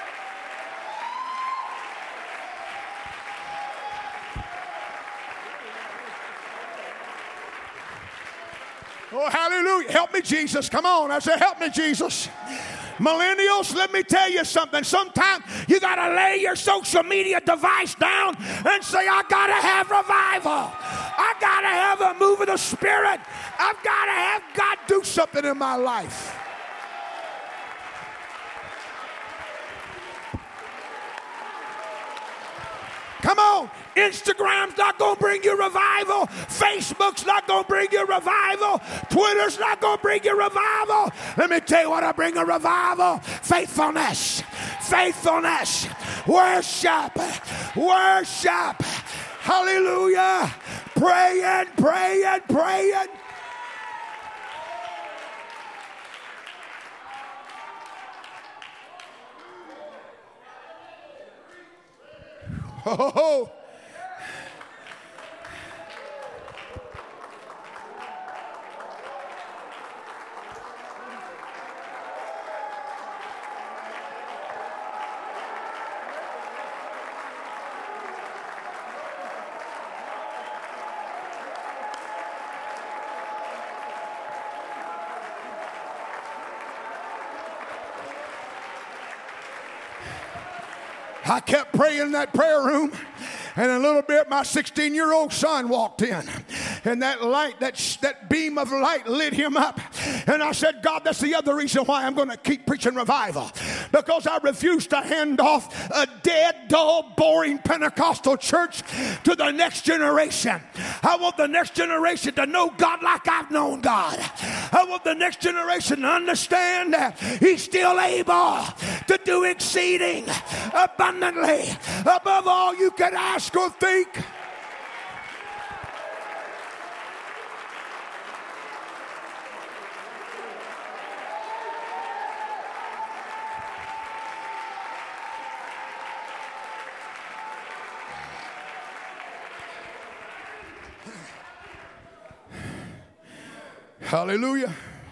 Oh, hallelujah. Help me, Jesus. Come on. I said, help me, Jesus. Millennials, let me tell you something. Sometimes you got to lay your social media device down and say, I got to have revival. I got to have a move of the Spirit. I've got to have God do something in my life. Come on. Instagram's not going to bring you revival. Facebook's not going to bring you revival. Twitter's not going to bring you revival. Let me tell you what I bring a revival. Faithfulness. Faithfulness. Worship. Worship. Hallelujah. Praying, praying, praying. Oh. I kept praying in that prayer room. And in a little bit, my 16-year-old son walked in. And that light, that beam of light lit him up. And I said, God, that's the other reason why I'm going to keep preaching revival. Because I refuse to hand off a dead, dull, boring Pentecostal church to the next generation. I want the next generation to know God like I've known God. I want the next generation to understand that He's still able to do exceeding abundantly above all you could ask or think. Hallelujah.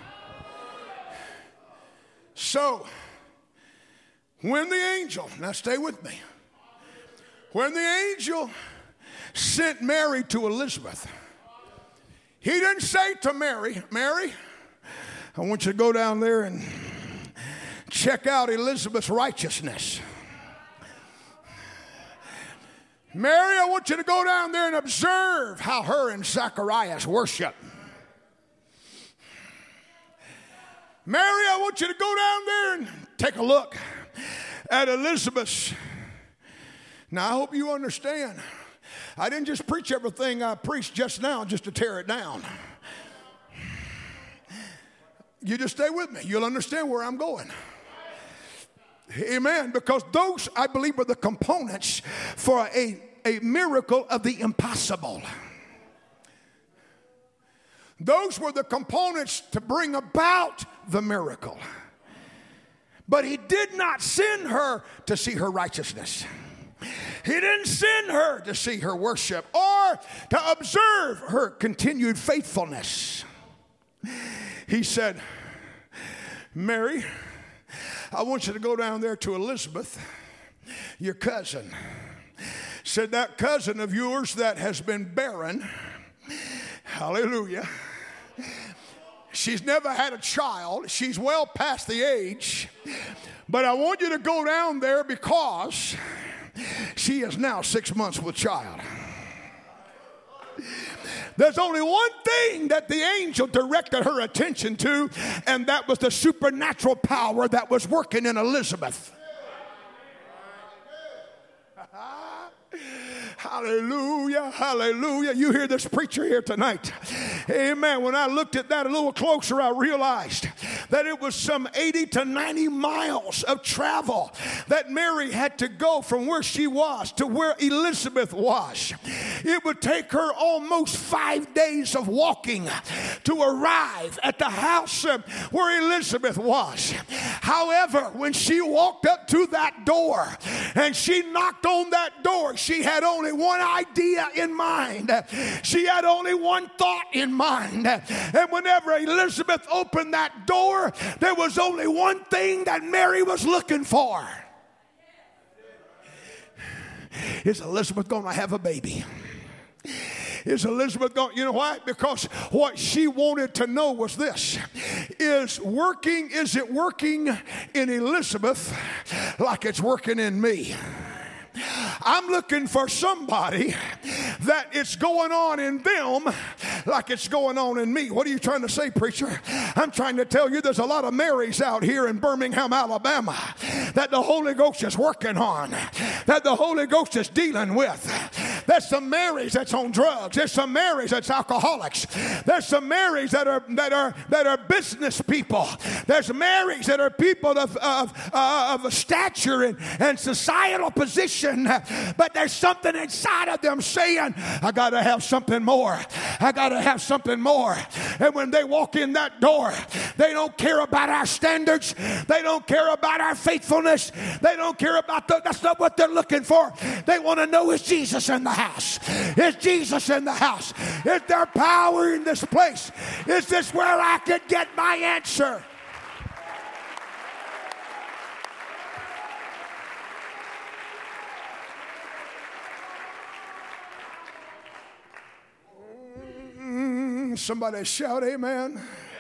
So, when the angel, now stay with me, when the angel sent Mary to Elizabeth, he didn't say to Mary, Mary, I want you to go down there and check out Elizabeth's righteousness. Mary, I want you to go down there and observe how her and Zacharias worship. Mary, I want you to go down there and take a look at Elizabeth. Now, I hope you understand. I didn't just preach everything I preached just now just to tear it down. You just stay with me. You'll understand where I'm going. Amen. Because those, I believe, are the components for a miracle of the impossible. Those were the components to bring about the miracle. But He did not send her to see her righteousness. He didn't send her to see her worship or to observe her continued faithfulness. He said, Mary, I want you to go down there to Elizabeth, your cousin. Said that cousin of yours that has been barren, hallelujah, she's never had a child. She's well past the age. But I want you to go down there because she is now 6 months with child. There's only one thing that the angel directed her attention to, and that was the supernatural power that was working in Elizabeth. Hallelujah, hallelujah. You hear this preacher here tonight. Amen. When I looked at that a little closer, I realized that it was some 80 to 90 miles of travel that Mary had to go from where she was to where Elizabeth was. It would take her almost 5 days of walking to arrive at the house where Elizabeth was. However, when she walked up to that door and she knocked on that door, she had only one idea in mind. She had only one thought in mind. And whenever Elizabeth opened that door, there was only one thing that Mary was looking for. Is Elizabeth going to have a baby? Is Elizabeth going? You know why? Because what she wanted to know was this: is it working in Elizabeth like it's working in me? I'm looking for somebody that it's going on in them like it's going on in me. What are you trying to say, preacher? I'm trying to tell you there's a lot of Marys out here in Birmingham, Alabama that the Holy Ghost is working on, that the Holy Ghost is dealing with. There's some Marys that's on drugs. There's some Marys that's alcoholics. There's some Marys that are business people. There's Marys that are people of stature and societal position. But there's something inside of them saying, I got to have something more. I got to have something more. And when they walk in that door, they don't care about our standards. They don't care about our faithfulness. They don't care about that's not what they're looking for. They want to know, is Jesus in the house? Is Jesus in the house? Is there power in this place? Is this where I could get my answer? Somebody shout amen.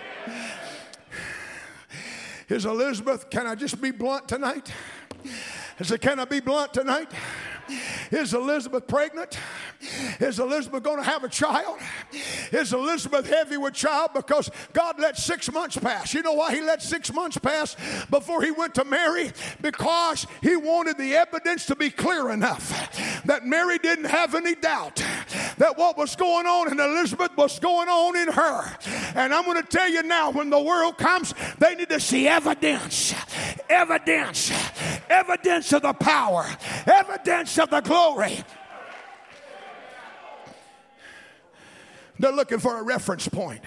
Is Elizabeth, can I just be blunt tonight? I said, can I be blunt tonight? Is Elizabeth pregnant? Is Elizabeth going to have a child? Is Elizabeth heavy with child? Because God let 6 months pass. You know why he let 6 months pass before he went to Mary? Because he wanted the evidence to be clear enough that Mary didn't have any doubt that what was going on in Elizabeth was going on in her. And I'm going to tell you now, when the world comes, they need to see evidence of the power, evidence of the glory. They're looking for a reference point.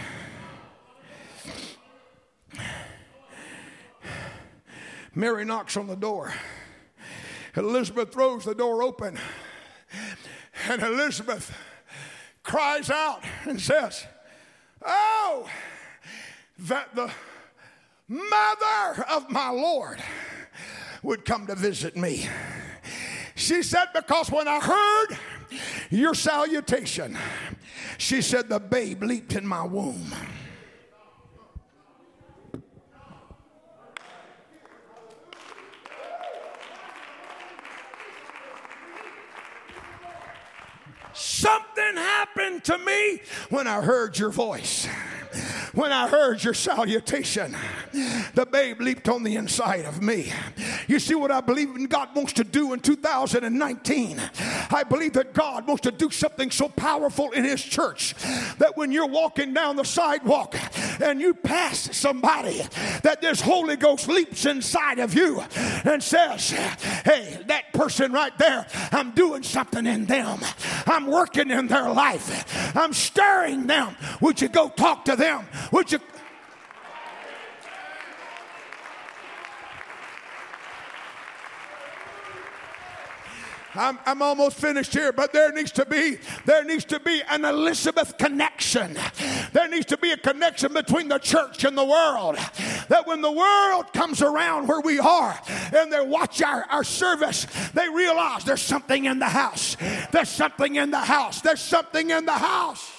Mary knocks on the door. Elizabeth throws the door open. And Elizabeth cries out and says, "Oh, that the mother of my Lord would come to visit me." She said, "Because when I heard your salutation," she said, "the babe leaped in my womb." Something happened to me when I heard your voice. When I heard your salutation, the babe leaped on the inside of me. You see what I believe God wants to do in 2019? I believe that God wants to do something so powerful in his church that when you're walking down the sidewalk and you pass somebody, that this Holy Ghost leaps inside of you and says, "Hey, that person right there, I'm doing something in them. I'm working in their life. I'm stirring them. Would you go talk to them? Would you?" I'm almost finished here, but there needs to be an Elizabeth connection. There needs to be a connection between the church and the world. That when the world comes around where we are and they watch our service, they realize there's something in the house. There's something in the house. There's something in the house.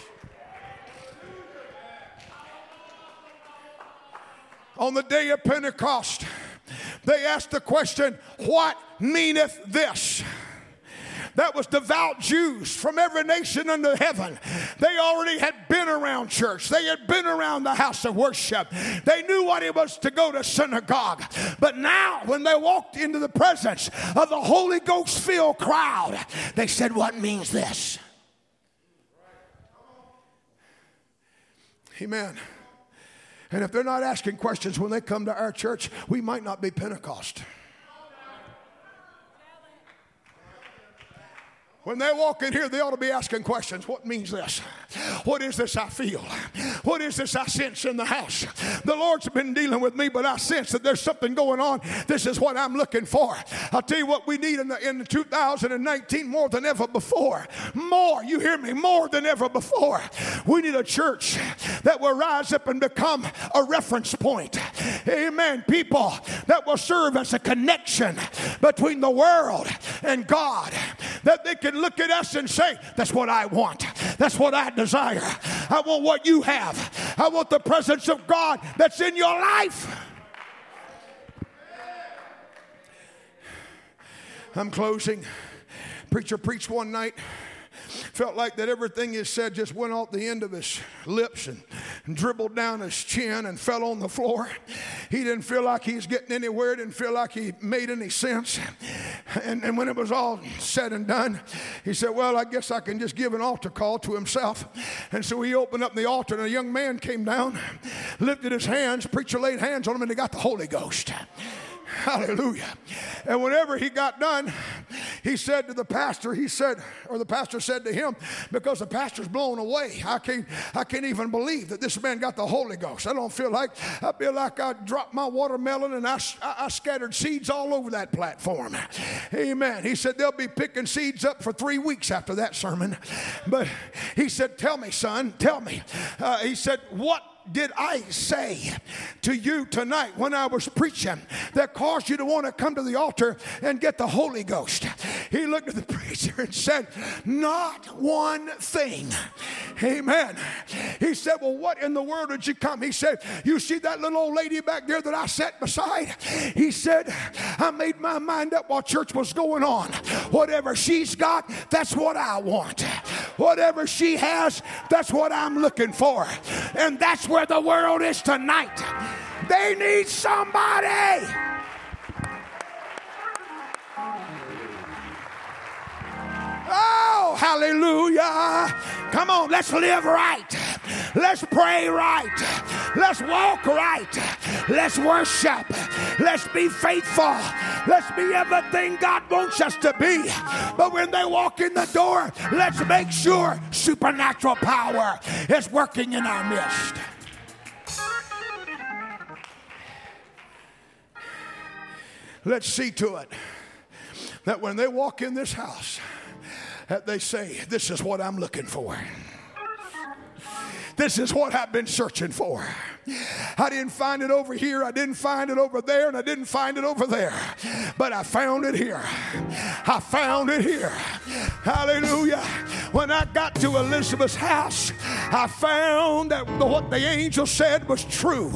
On the day of Pentecost, they asked the question, "What meaneth this?" That was devout Jews from every nation under heaven. They already had been around church. They had been around the house of worship. They knew what it was to go to synagogue. But now, when they walked into the presence of the Holy Ghost-filled crowd, they said, "What means this?" Amen. And if they're not asking questions when they come to our church, we might not be Pentecost. When they walk in here, they ought to be asking questions. What means this? What is this I feel? What is this I sense in the house? The Lord's been dealing with me, but I sense that there's something going on. This is what I'm looking for. I'll tell you what we need in 2019 more than ever before. More, you hear me, more than ever before. We need a church that will rise up and become a reference point. Amen. People that will serve as a connection between the world and God. That they can look at us and say, "That's what I want. That's what I desire. I want what you have. I want the presence of God that's in your life." I'm closing. Preacher preached one night. Felt like that everything he said just went off the end of his lips and dribbled down his chin and fell on the floor. He didn't feel like he was getting anywhere. Didn't feel like he made any sense. And when it was all said and done, he said, "Well, I guess I can just give an altar call to himself." And so he opened up the altar, and a young man came down, lifted his hands. Preacher laid hands on him, and he got the Holy Ghost. Hallelujah. And whenever he got done, he said to the pastor, the pastor said to him, because the pastor's blown away, I can't even believe that this man got the Holy Ghost. I feel like I dropped my watermelon and I scattered seeds all over that platform. Amen. He said they'll be picking seeds up for 3 weeks after that sermon. But he said, "Tell me, son, tell me." He said, "What did I say to you tonight when I was preaching that caused you to want to come to the altar and get the Holy Ghost?" He looked at the preacher and said, "Not one thing." Amen. He said, "Well, what in the world did you come?" He said, "You see that little old lady back there that I sat beside?" He said, "I made my mind up while church was going on Whatever she's got, that's what I want. Whatever she has, that's what I'm looking for. And that's where the world is tonight. They need somebody. Oh, hallelujah. Come on, let's live right. Let's pray right. Let's walk right. Let's worship. Let's be faithful. Let's be everything God wants us to be. But when they walk in the door, let's make sure supernatural power is working in our midst. Let's see to it that when they walk in this house, that they say, this is what I'm looking for. This is what I've been searching for. I didn't find it over here. I didn't find it over there. And I didn't find it over there. But I found it here. I found it here. Hallelujah. When I got to Elizabeth's house, I found that what the angel said was true.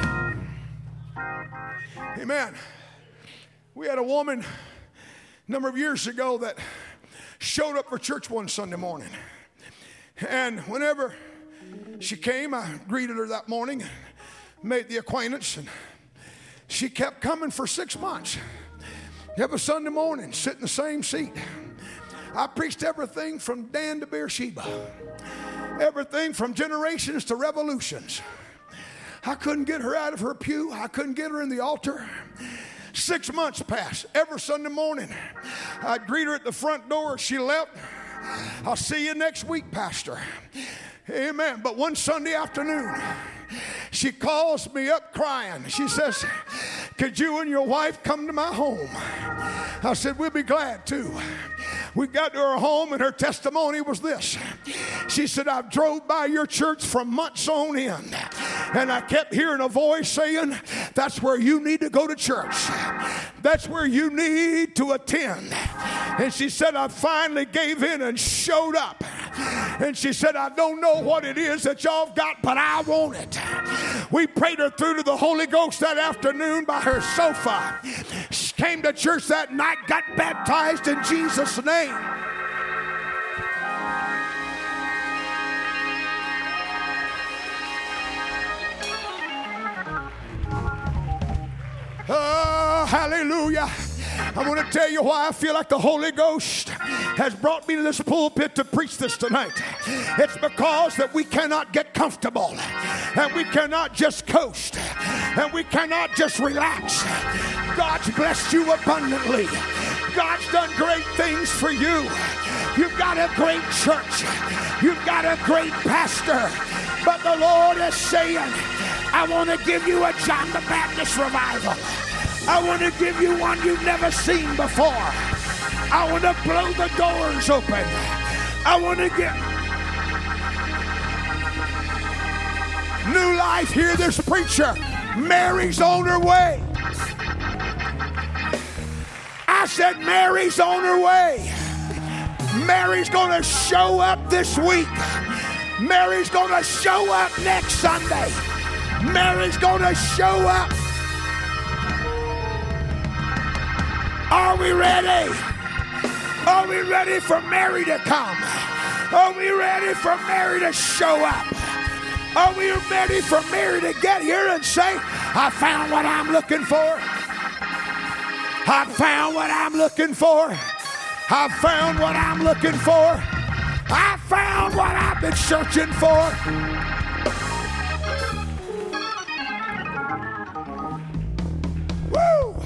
Amen. We had a woman a number of years ago that showed up for church one Sunday morning. And whenever she came, I greeted her that morning, made the acquaintance, and she kept coming for 6 months. Every Sunday morning, sit in the same seat. I preached everything from Dan to Beersheba, everything from generations to revolutions. I couldn't get her out of her pew. I couldn't get her in the altar. 6 months passed. Every Sunday morning, I'd greet her at the front door. She left. I'll see you next week, Pastor. Amen. But one Sunday afternoon, she calls me up crying. She says, could you and your wife come to my home? I said, we'll be glad to. We got to her home, and her testimony was this. She said, I drove by your church from months on end, and I kept hearing a voice saying, that's where you need to go to church. That's where you need to attend. And she said, I finally gave in and showed up. And she said, I don't know what it is that y'all got, but I want it. We prayed her through to the Holy Ghost that afternoon by her sofa. She came to church that night, got baptized in Jesus' name. Oh, hallelujah. I want to tell you why I feel like the Holy Ghost has brought me to this pulpit to preach this tonight. It's because that we cannot get comfortable, and we cannot just coast, and we cannot just relax. God's blessed you abundantly. God's done great things for you. You've got a great church. You've got a great pastor. But the Lord is saying, I want to give you a John the Baptist revival. I want to give you one you've never seen before. I want to blow the doors open. I want to get new life. Hear this preacher. Mary's on her way. I said Mary's on her way. Mary's going to show up this week. Mary's going to show up next Sunday. Mary's going to show up. Are we ready? Are we ready for Mary to come? Are we ready for Mary to show up? Are we ready for Mary to get here and say, I found what I'm looking for? I found what I'm looking for. I found what I'm looking for. I found what I've been searching for. Woo!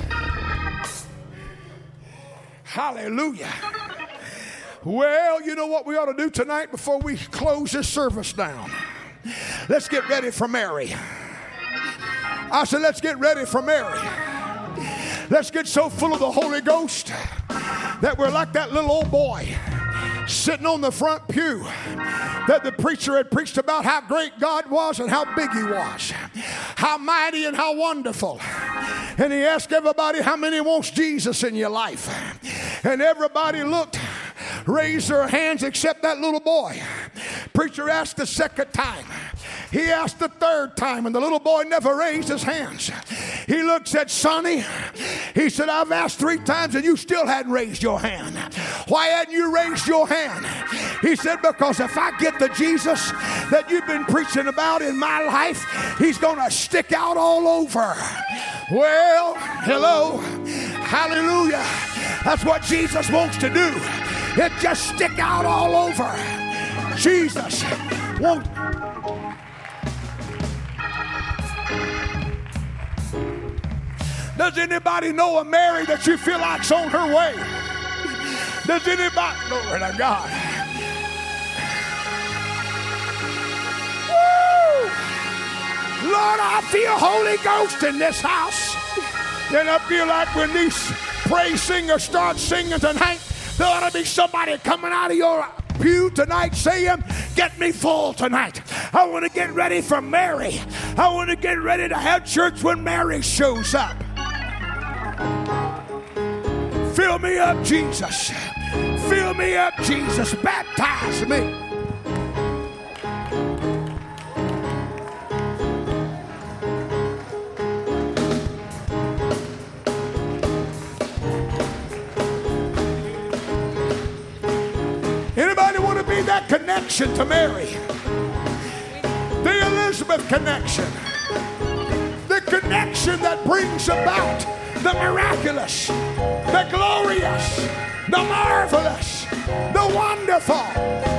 Hallelujah. Well, you know what we ought to do tonight before we close this service down? Let's get ready for Mary. I said, let's get ready for Mary. Let's get so full of the Holy Ghost that we're like that little old boy sitting on the front pew that the preacher had preached about how great God was and how big he was, how mighty and how wonderful. And he asked everybody, how many wants Jesus in your life? And everybody looked, raised their hands except that little boy. Preacher asked the second time. He asked the third time, and the little boy never raised his hands. He looks at Sonny. He said, I've asked 3 times and you still hadn't raised your hand. Why hadn't you raised your hand? He said, because if I get the Jesus that you've been preaching about in my life, he's going to stick out all over. Well, hello. Hallelujah. That's what Jesus wants to do. It just stick out all over. Jesus won't. Does anybody know a Mary that you feel like's on her way? Does anybody? Glory to God. Woo! Lord, I feel Holy Ghost in this house. And I feel like when these praise singers start singing tonight, there ought to be somebody coming out of your pew tonight saying, get me full tonight. I want to get ready for Mary. I want to get ready to have church when Mary shows up. Fill me up, Jesus. Fill me up, Jesus. Baptize me. Anybody want to be that connection to Mary? The Elizabeth connection. The connection that brings about the miraculous, the glorious, the marvelous, the wonderful,